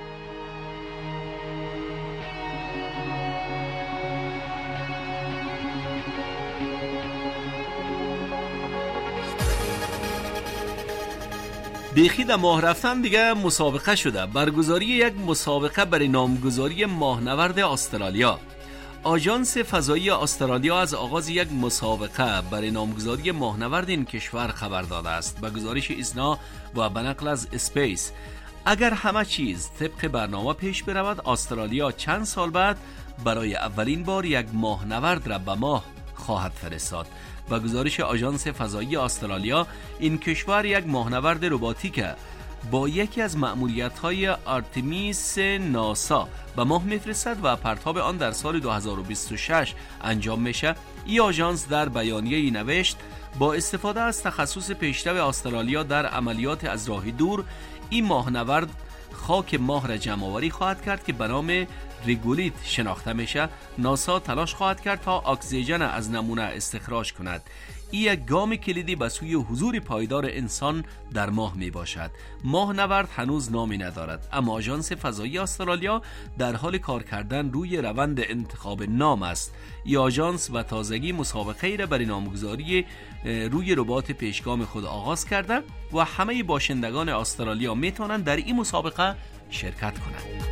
بیخی در ماه رفتن دیگه مسابقه شده. برگزاری یک مسابقه برای نامگذاری ماهنورد استرالیا. آژانس فضایی استرالیا از آغاز یک مسابقه برای نامگذاری ماهنورد این کشور خبر داده است. با گزارش ایسنا و به نقل از اسپیس، اگر همه چیز طبق برنامه پیش برود، استرالیا چند سال بعد برای اولین بار یک ماهنورد را به ماه خواهد فرستاد. با گزارش آژانس فضایی استرالیا، این کشور یک ماهنورد رباتیک با یکی از مأموریت‌های آرتمیس ناسا به ماه میفرستد و پرتاب آن در سال 2026 انجام میشه. این آژانس در بیانیه‌ای نوشت با استفاده از تخصص پیشرو استرالیا در عملیات از راه دور، این ماهنورد خاک ماه را جمع‌آوری خواهد کرد که به نام ریگولیت شناخته میشه. ناسا تلاش خواهد کرد تا اکسیژن از نمونه استخراج کند. این یک گام کلیدی به سوی حضور پایدار انسان در ماه می باشد. ماهنورد هنوز نامی ندارد، اما آژانس فضایی استرالیا در حال کار کردن روی روند انتخاب نام است. این آژانس و تازگی مسابقه را برای نامگذاری روی ربات پیشگام خود آغاز کرده و همه باشندگان استرالیا می توانند در این مسابقه شرکت کنند.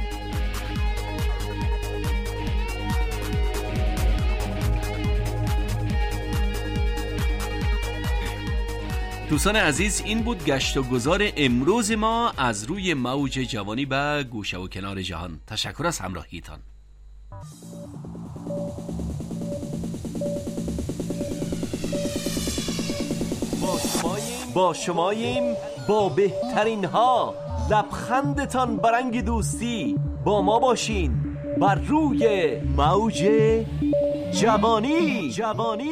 دوستان عزیز، این بود گشت و گذار امروز ما از روی موج جوانی به گوشه و کنار جهان. تشکر از همراهیتان. با شماییم با بهترین ها، لبخندتان برنگ دوستی. با ما باشین بر روی موج جوانی.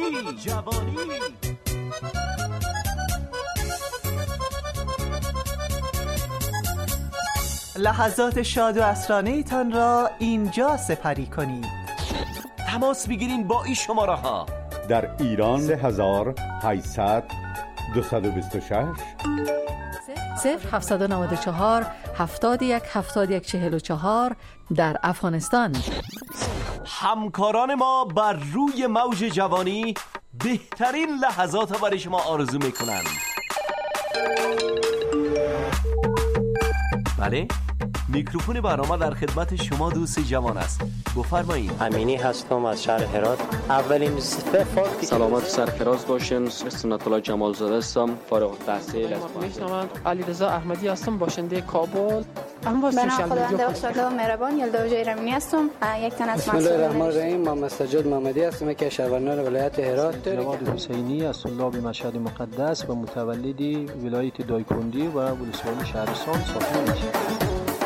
لحظات شاد و عصرانه ایتان را اینجا سپری کنید. تماس بگیرین با این شماره ها: در ایران 3800 226 0794 71 71 44. در افغانستان همکاران ما بر روی موج جوانی بهترین لحظات را برای شما آرزو میکنند. بله، میکروفون برنامه در خدمت شما دوست جوان است. بفرمایید. امینی هستم از شهر هرات. اولین صفات سلامت و سرفراز باشین. سنت الله جمال زاده هستم، فارغ التحصیل از علیرضا احمدی هستم، باشنده کابل. من خداوند بخشنده و مهربان یلدا جیرمینی هستم، یک تن از بسم الله الرحمن الرحیم. محمد سجاد محمدی هستم که شهروندان ولایت هرات. جواد حسینی از طلاب مشهد مقدس و متولدی ولایت دایکندی و ولسوالی شهرستان ساکن میشم.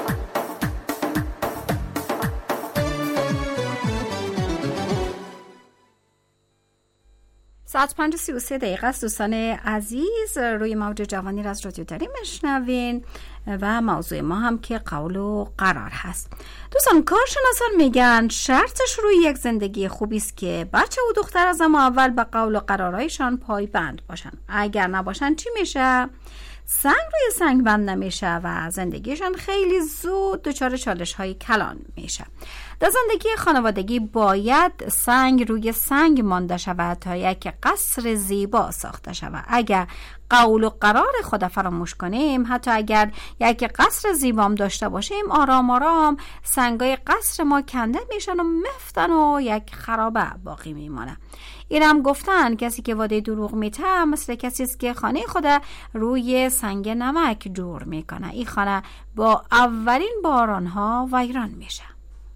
5:33 است. دوستان عزیز، روی موج جوانی را از رادیو داریم میشنوین و موضوع ما هم که قول و قرار هست. دوستان، کارشناسان میگن شرطش روی یک زندگی خوبی است که بچه و دختر از اول به قول و قرارایشان پایبند باشن. اگر نباشن چی میشه؟ سنگ روی سنگ بند نمیشه و زندگیشان خیلی زود دچار چالش های کلان میشه. در زندگی خانوادگی باید سنگ روی سنگ مانده شود تا یک قصر زیبا ساخته شود. اگر قول و قرار خدا فراموش کنیم، حتی اگر یک قصر زیبام داشته باشیم، آرام آرام سنگای قصر ما کنده میشن و مفتن و یک خرابه باقی میمانه. این هم گفتن کسی که وعده دروغ میته مثل کسی است که خانه خدا روی سنگ نمک جور میکنه. این خانه با اولین بارانها ویران میشه.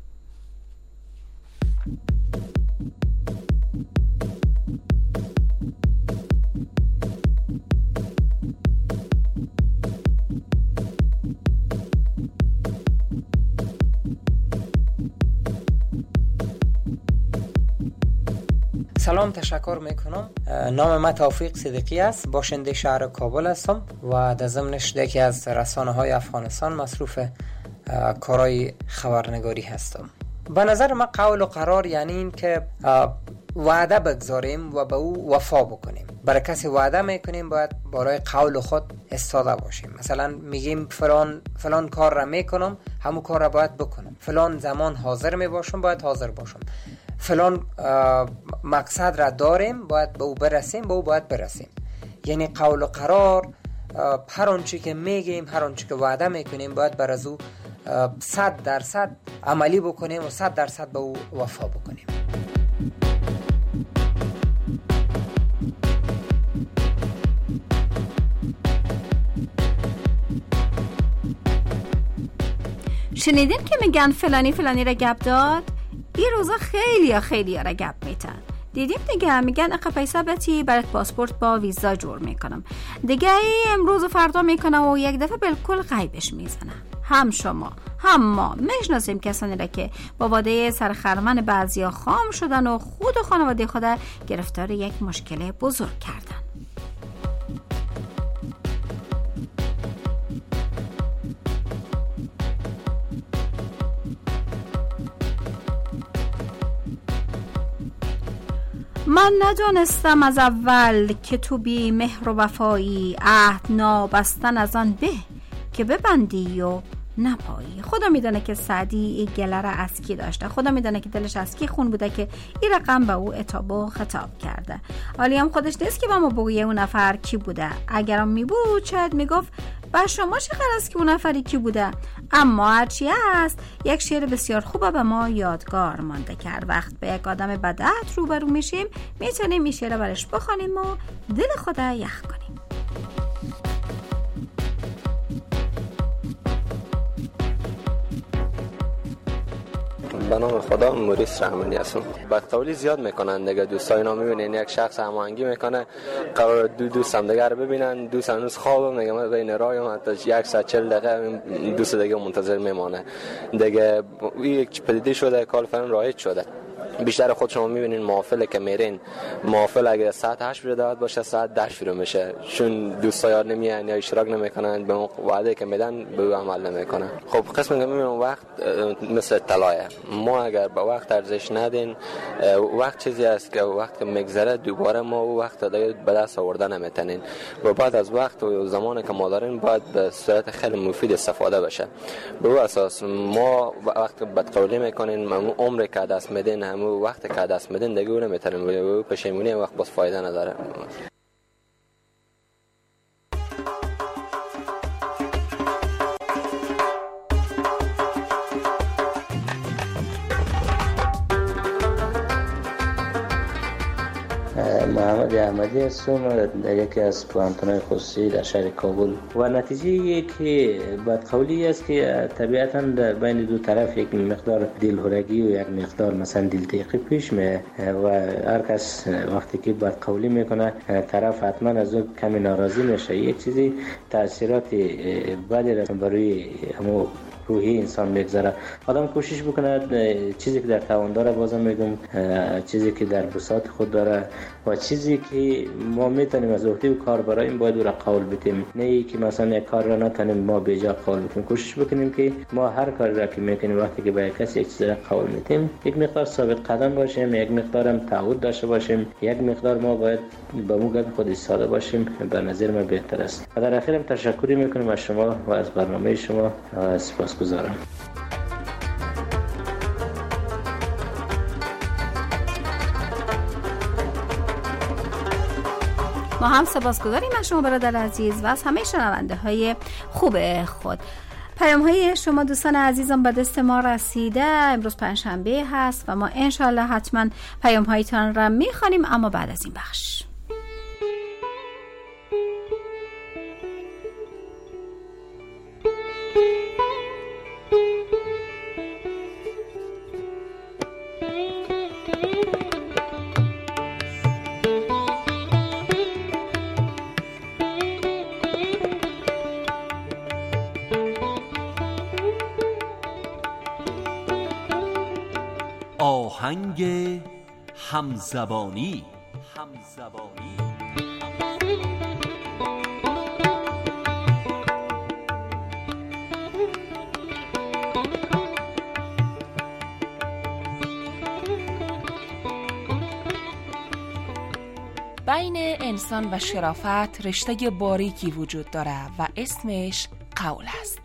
سلام، تشکر میکنم. نام من توفیق صدیقی است، باشنده شهر کابل هستم و در ضمنش یکی از رسانه های افغانستان مصروف کارهای خبرنگاری هستم. به نظر من قول و قرار یعنی این که وعده بگذاریم و به او وفا بکنیم. برای کسی وعده میکنیم باید بالای قول خود استاده باشیم. مثلا میگیم فلان کار را میکنم، همون کار را باید بکنم. فلان زمان حاضر میباشم، باید حاضر باشم. فلان مقصد را داریم، باید به او برسیم، به او باید برسیم. یعنی قول و قرار، هر آنچه که میگیم، هر آنچه که وعده میکنیم باید بر از او 100% عملی بکنیم و 100% به او وفا بکنیم. شنیدین که میگن فلانی را گپ داد؟ این روزا خیلی را گپ میتن. دیدیم دیگه، میگن اقا پیسه بتی برات پاسپورت با ویزا جور میکنم. دیگه امروز و فردا میکنه و یک دفعه بالکل غیبش میزنه. هم شما هم ما میشناسیم کسانی را که با وعده سرخرمن بعضیا خام شدن و خود و خانواده خود گرفتار یک مشکل بزرگ کردن. من ندانستم از اول که تو بی مهر و وفایی، عهد نابستن از آن به که ببندی و نپایی. خدا میدونه که سعدی این گله را از کی داشته، خدا میدونه که دلش از کی خون بوده که این رقم به او عتاب و خطاب کرده. حالی هم خودش نیست که به ما بگویه اون نفر کی بوده. اگرم میبود شاید میگفت با شما چه خبر است که اون نفری کی بوده. اما هرچی هست یک شعر بسیار خوبه به ما یادگار مانده کرد. وقت به یک آدم بدعت روبرو میشیم میتونیم این شعر برش بخونیم و دل خدا یخ کنیم. به نام خدا، موریس رحمانی هستم. بدقولی زیاد میکنن دیگه. دوستای اینا میبینین یک شخص هماهنگی میکنه، قرار دو دوست هم دیگه رو ببینن، دوست هنوز خوابه، میگه من بین رایم حتی 140 دقیقه دوست دیگه منتظر میمانه دیگه. یک پدیده شده، کال فرن رایج شده. بیشتر خود شما میبینین محافل که میرین، محافل اگه ساعت 8 دعوت باشه ساعت 10 شروع میشه، چون دوستا یاد نمیان یا اشتراک نمیکنن، به وعده که میدن به او عمل نمیکنن. خب قسم که میبینم وقت مثل طلایه، ما اگر به وقت ارزش ندین، وقت چیزی است که وقت میگذره دوباره ما او وقت دیگه به دست آوردن نمیتونین و بعد از وقت و زمانی که ما داریم باید به صورت خیلی مفید استفاده بشه. به او اساس ما وقت بدقولی میکنین، عمری که دست میدین، همون وقت که دست میدین دیگه اون نمیتونین و پشیمونی وقت باز فایده نداره. محمد احمدی هستم، در یکی از پوهنتون‌های خصوصی در شهر کابل و نتیجه یکی بدقولی است که طبیعتاً در بین دو طرف یک مقدار دلهرگی و یک مقدار مثلا دلتیقی پیش میاد و هر کس وقتی که بدقولی میکنه طرف حتما از او کمی ناراضی میشه، یک چیزی تاثیرات بدی را برای همو روحی انسان میگذاره. آدم کوشش بکنه چیزی که در توان داره، بازم میگم چیزی که در بساط خود داره و چیزی که ما میتونیم از عهده و کار برایم باید او را قول بدیم، نه ای که مثلا یک کار را نتونیم ما به جا قول بدیم. کوشش بکنیم که ما هر کاری را که میکنیم وقتی که به کسی یک چیز را قول میدیم یک مقدار ثابت قدم باشیم، یک مقدار هم تعهد داشته باشیم، یک مقدار ما باید به موقع خود ایستاده باشیم. به نظر من بهتر است. و در اخیرم تشکری میکنم از شما و از برنامه شما. سپاسگزارم. ما هم سپاسگزاریم از شما برادر عزیز و از همه شنونده های خوب خود. پیام های شما دوستان عزیزم به دست ما رسیده. امروز پنجشنبه هست و ما انشالله حتما پیام هایتان را میخوانیم، اما بعد از این بخش. آهنگ همزبانی. بین انسان و شرافت رشته باریکی وجود داره و اسمش قول است.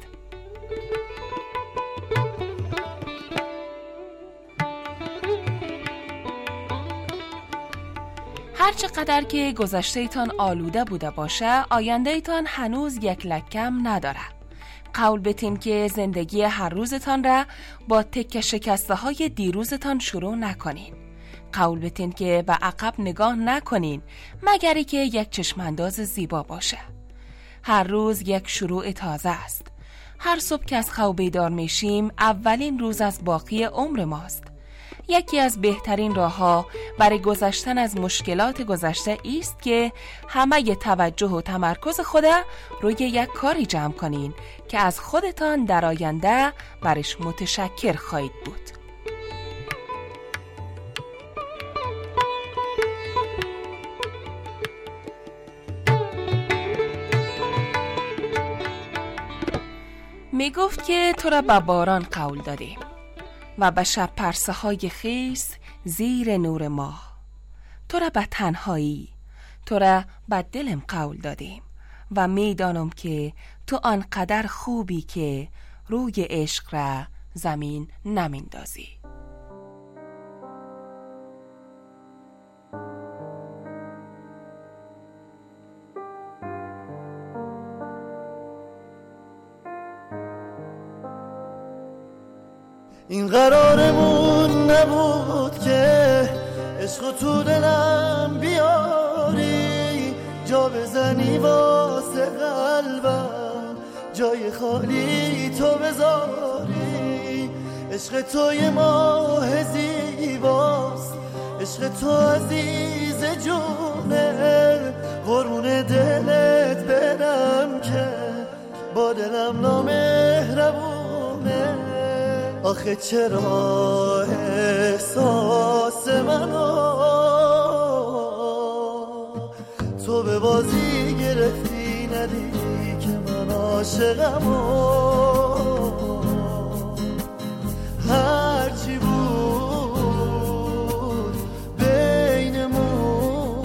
هر چقدر که گذشته ایتان آلوده بوده باشه، آینده ایتان هنوز یک لکم نداره. قول بتین که زندگی هر روزتان را با تکه شکسته های دیروزتان شروع نکنین. قول بتین که به عقب نگاه نکنین مگری که یک چشمانداز زیبا باشه. هر روز یک شروع تازه است. هر صبح که از خواب بیدار میشیم اولین روز از باقی عمر ماست. یکی از بهترین راه‌ها برای گذشتن از مشکلات گذشته است که همه توجه و تمرکز خود روی یک کاری جمع کنین که از خودتان در آینده برش متشکر خواهید بود. می گفت که تو را به باران قول دادیم و به شب پرسه های خیس زیر نور ماه. تو را به تنهایی، تو را به دلم قول دادیم و میدانم که تو آنقدر خوبی که روی عشق را زمین نمیندازی. این قرارمون نبود که عشق تو دلم بیاری، جا بزنی واسه قلبم، جای خالی تو بذاری. عشق تو یه ماه زیباست، عشق تو عزیز جونه، قربون دلت برم که با دلم نامهربونه. آخه چرا احساس منو تو به بازی گرفتی، ندیدی که من عاشقمو. هرچی بود بینمون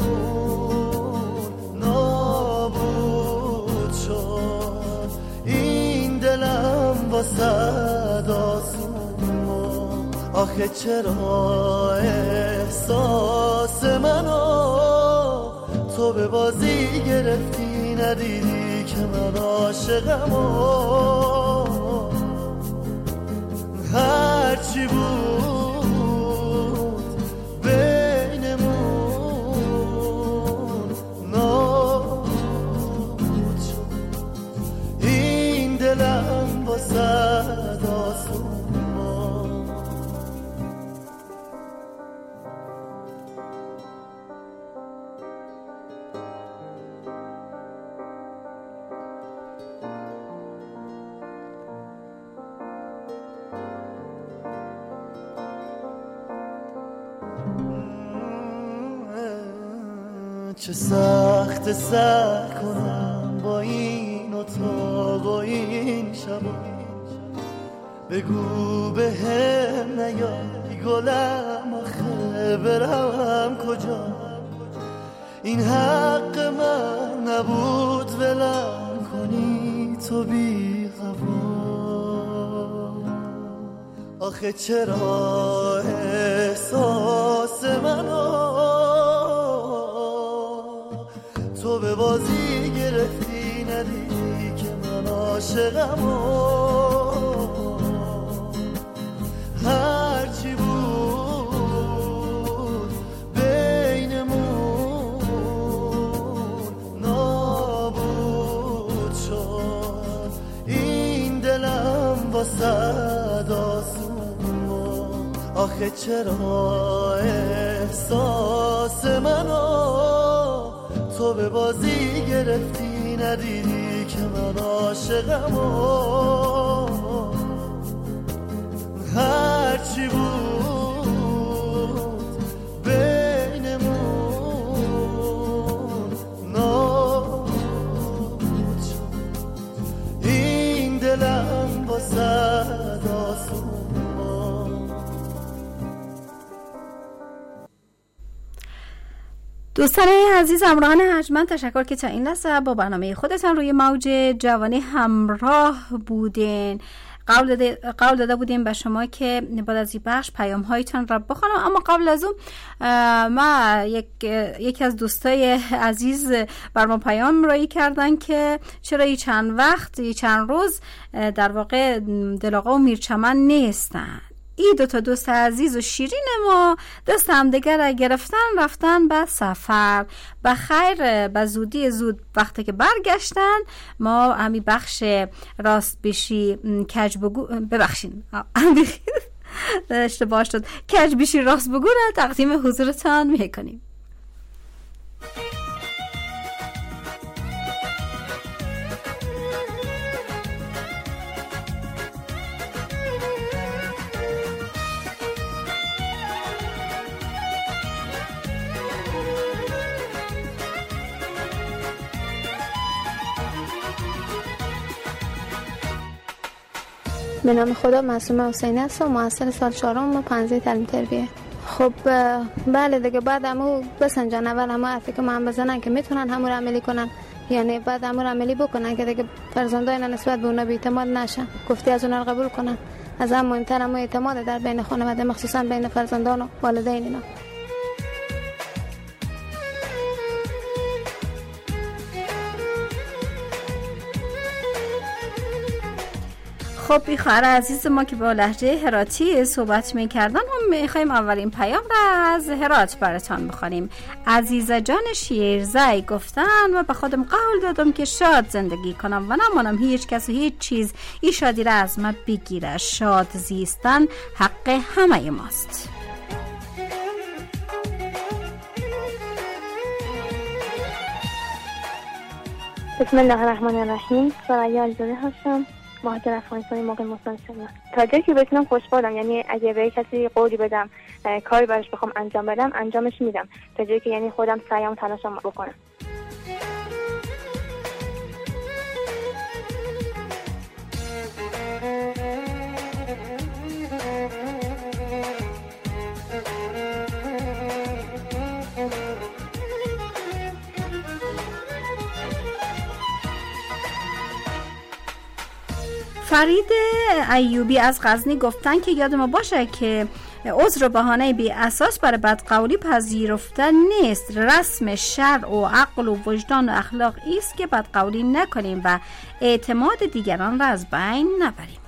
نابود شد، این دلم واسه آسون. آخه چرا احساس منو تو به بازی گرفتی، ندیدی که من عاشقمو. هرچی بود بینمون نابود شد، این دلم واسه آسون. چه سخت سر کنم با این اتاق و این شبا، بگو به هم نیای گلم، آخه برم کجا؟ این حق من نبود ولم کنی تو بی قبول. آخه چرا احساس منو تو به بازی گرفتی، ندیدی که من عاشقمو. هرچی بود بینمون نابود شد، این دلم واسه آسون. آخه چرا احساس منو تو به بازی گرفتی، ندیدی که من عاشقمو. هرچی بود بینمون نابود شد، این دلم واسه آسون. دوستان عزیز همراهان ارجمند، تشکر که تا این لحظه با برنامه خودتان روی موج جوانی همراه بودین. قول داده بودیم به شما که بعد از این بخش پیام هایتان را بخونم، اما قبل از اون ما یکی از دوستای عزیز بر ما پیام رایی کردن که چرا چند روز در واقع دلاغا و میرچمن نیستن. این دوتا دوست عزیز و شیرین ما دست همدیگر را گرفتن رفتن به سفر. به خیر به زودی زود وقتی که برگشتن ما همی بخش راست بشی کج بگو ببخشین اشتباه شد، کج بشی راست بگو را تقدیم حضورتان میکنیم. به نام خدا، معصومه حسینی هستم، محصل سال 4 و 5 تعلیم تربیه. خب بله دیگه، بعد همو بسنجن، اول همو حرفی که من بزنن که میتونن همو رو عملی کنن، یعنی بعد همو رو عملی بکنن که دیگه فرزندان نسبت به اونا بی‌اعتماد نشن، گفتی از اونا رو قبول کنن. از هم مهمتر همو اعتماد در بین خانواده، مخصوصا بین فرزندان و والدین اینا. خب بی خواهر عزیز ما که با لهجه هراتی صحبت میکردن، هم میخوایم اولین پیام را از هرات براتان بخوانیم. عزیزه جان شیرزای گفتن و به خودم قول دادم که شاد زندگی کنم و نمانم هیچ کس و هیچ چیز این شادی را از من بگیره. شاد زیستن حق همه ماست. بسم الله الرحمن الرحیم. سریا الزاده هستم، مهاجر افغانستانی، موقع مستانسلم. تا جایی که بتونم خوشحالم، یعنی اگه به کسی قولی بدم کاری براش بخوام انجام بدم انجامش میدم، تا جایی که یعنی خودم سعیم و تلاشم بکنم. فرید ایوبی از غزنی گفتن که یاد ما باشه که عذر و بهانه بی اساس برای بدقولی پذیرفته نیست. رسم شرع و عقل و وجدان و اخلاق است که بدقولی نکنیم و اعتماد دیگران را از بین نبریم.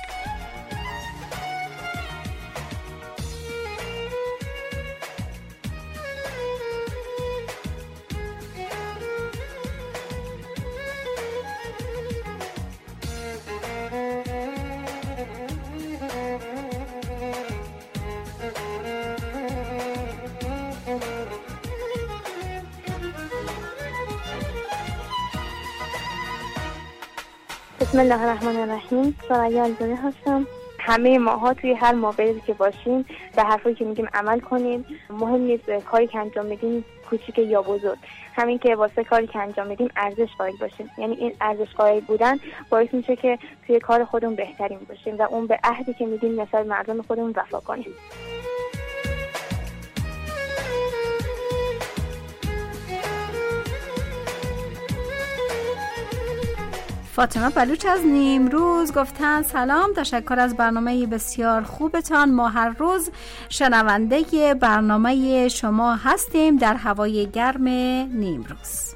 بسم الله الرحمن الرحیم. سریا الزاده هستم. همه ماها توی هر موقعی که باشیم به حرفی که میگیم عمل کنیم. مهم نیست کاری که انجام میدیم کوچیک یا بزرگ، همین که واسه کاری که انجام میدیم ارزش قائل باشیم. یعنی این ارزش قائل بودن باعث میشه که توی کار خودمون بهترین باشیم و اون به عهدی که میدیم نسبت مردم خودمون وفا کنیم. فاطمه بلوچ از نیمروز گفتن سلام، تشکر از برنامه بسیار خوبتان. ما هر روز شنونده برنامه شما هستیم در هوای گرم نیمروز.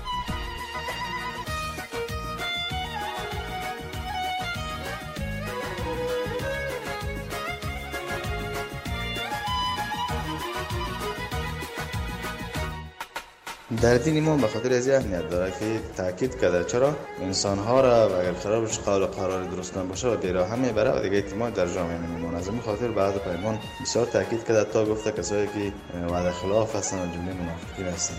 در دین ما به خاطر از اهمیت داره که تاکید کرده، چرا انسان‌ها را و اگر قرار باشه قول و قرار درست باشه و بیراه میبره و دیگه اعتماد در جامعه نمیمونه. از این خاطر بعد پیمان بسیار تاکید کرده تا گفته کسایی که وعده خلاف هستن و جمله منافقین هستن.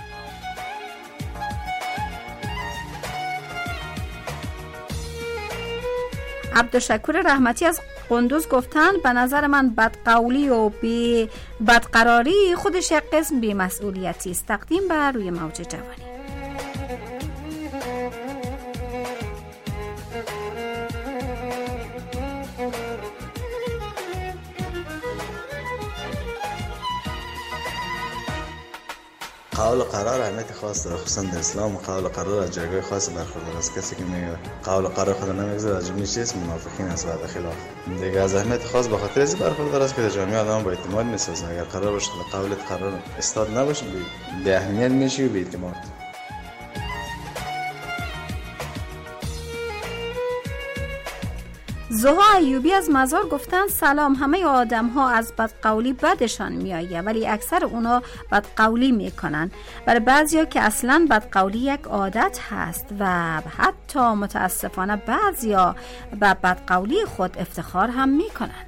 عبدالشکور رحمتی از قندوز گفتن به نظر من بدقولی و بدقراری خودش یک قسم بی‌مسئولیتی است. تقدیم بر روی موج جوانی. قول قرار اهمیت خاص داره، خصوصا در اسلام. قول قرار از جایگاه خاص برخوردار است. کسی که میگه قول قرار خود نمیگذاره از جمله چیست منافقین است و خلاف دیگه از اهمیت خاص به خاطر از برخوردار است که در جامعه آدم با اعتماد میسازه. اگر قرار باشه قولت قرار استاد نباشه به اهمیت میشی و به اعتماد. زها ایوبی از مزار گفتن سلام، همه آدم ها از بدقولی بدشان میآید ولی اکثر اونا بدقولی میکنن. برای بعضیا که اصلا بدقولی یک عادت هست و حتی متاسفانه بعضیا به بدقولی خود افتخار هم میکنن.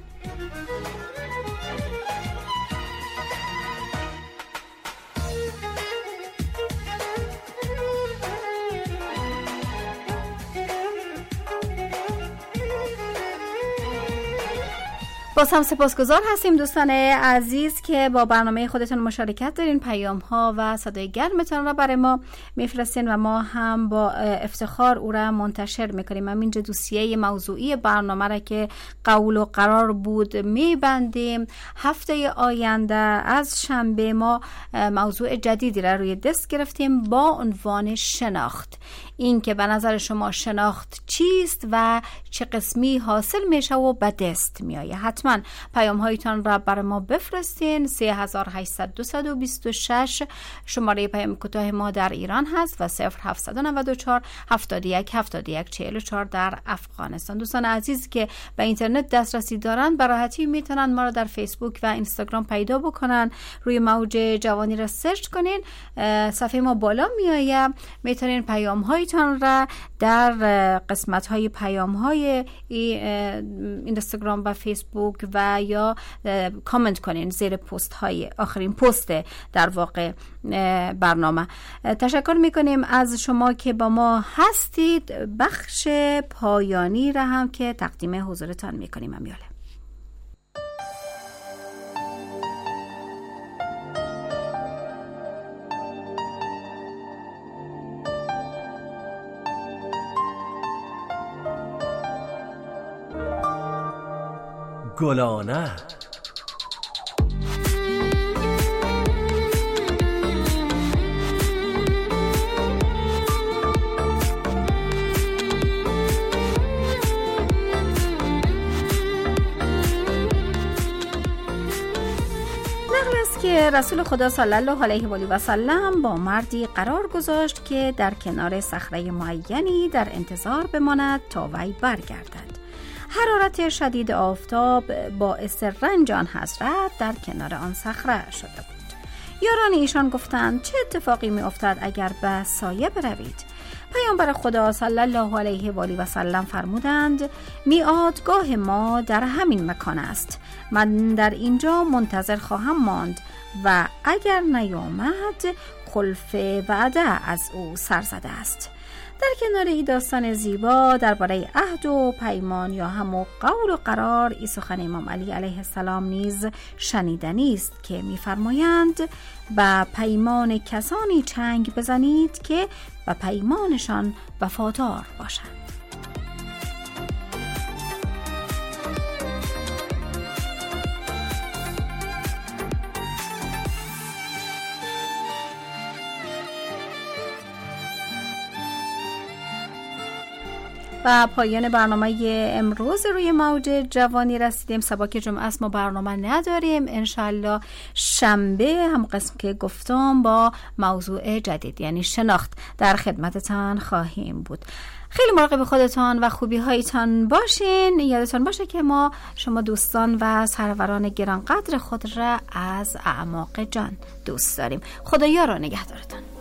باز هم سپاسگزار هستیم دوستان عزیز که با برنامه خودتون مشارکت دارین، پیام ها و صدای گرمتان را برای ما میفرستین و ما هم با افتخار او را منتشر میکنیم. همین دوسیه موضوعی برنامه را که قول و قرار بود میبندیم. هفته آینده از شنبه ما موضوع جدیدی را روی دست گرفتیم با عنوان شناخت. این که به نظر شما شناخت چیست و چه قسمی حاصل میشه و به دست میایه. حتما پیام هایتان را برای ما بفرستین. 3800 شماره پیام کوتاه ما در ایران هست و 0794 71 71 44 در افغانستان. دوستان عزیز که به اینترنت دسترسی دارن به راحتی میتونن ما را در فیسبوک و اینستاگرام پیدا بکنن. روی موج جوانی را سرچ کنین، صفحه ما بالا میایه. میتونین پیام هایتان را در قسمت های پیام های اینستاگرام و فیسبوک و یا کامنت کنین زیر پست های آخرین پست در واقع برنامه. تشکر میکنیم از شما که با ما هستید. بخش پایانی را هم که تقدیم حضورتان میکنیم امیاله. گلانه که رسول خدا صلی الله علیه و آله و سلم با مردی قرار گذاشت که در کنار صخره معینی در انتظار بماند تا وی برگردد. حرارت شدید آفتاب باعث رنج آن حضرت در کنار آن صخره شده بود. یاران ایشان گفتند چه اتفاقی می افتد اگر به سایه بروید؟ پیامبر خدا صلی الله علیه و آله و سلم فرمودند میعادگاه ما در همین مکان است. من در اینجا منتظر خواهم ماند و اگر نیامد خلف وعده از او سر زده است. در کنار این داستان زیبا درباره عهد و پیمان یا همون قول و قرار این سخن امام علی علیه السلام نیز شنیدنی است که می‌فرمایند و پیمان کسانی چنگ بزنید که و پیمانشان وفادار باشند. و پایان برنامه امروز روی موج جوانی رسیدیم. سبا که جمعه است ما برنامه نداریم. انشالله شنبه هم قسم که گفتم با موضوع جدید یعنی شناخت در خدمتتان خواهیم بود. خیلی مراقب خودتان و خوبی هایتان باشین. یادتان باشه که ما شما دوستان و سروران گرانقدر خود را از اعماق جان دوست داریم. خدایا را نگهدارتان.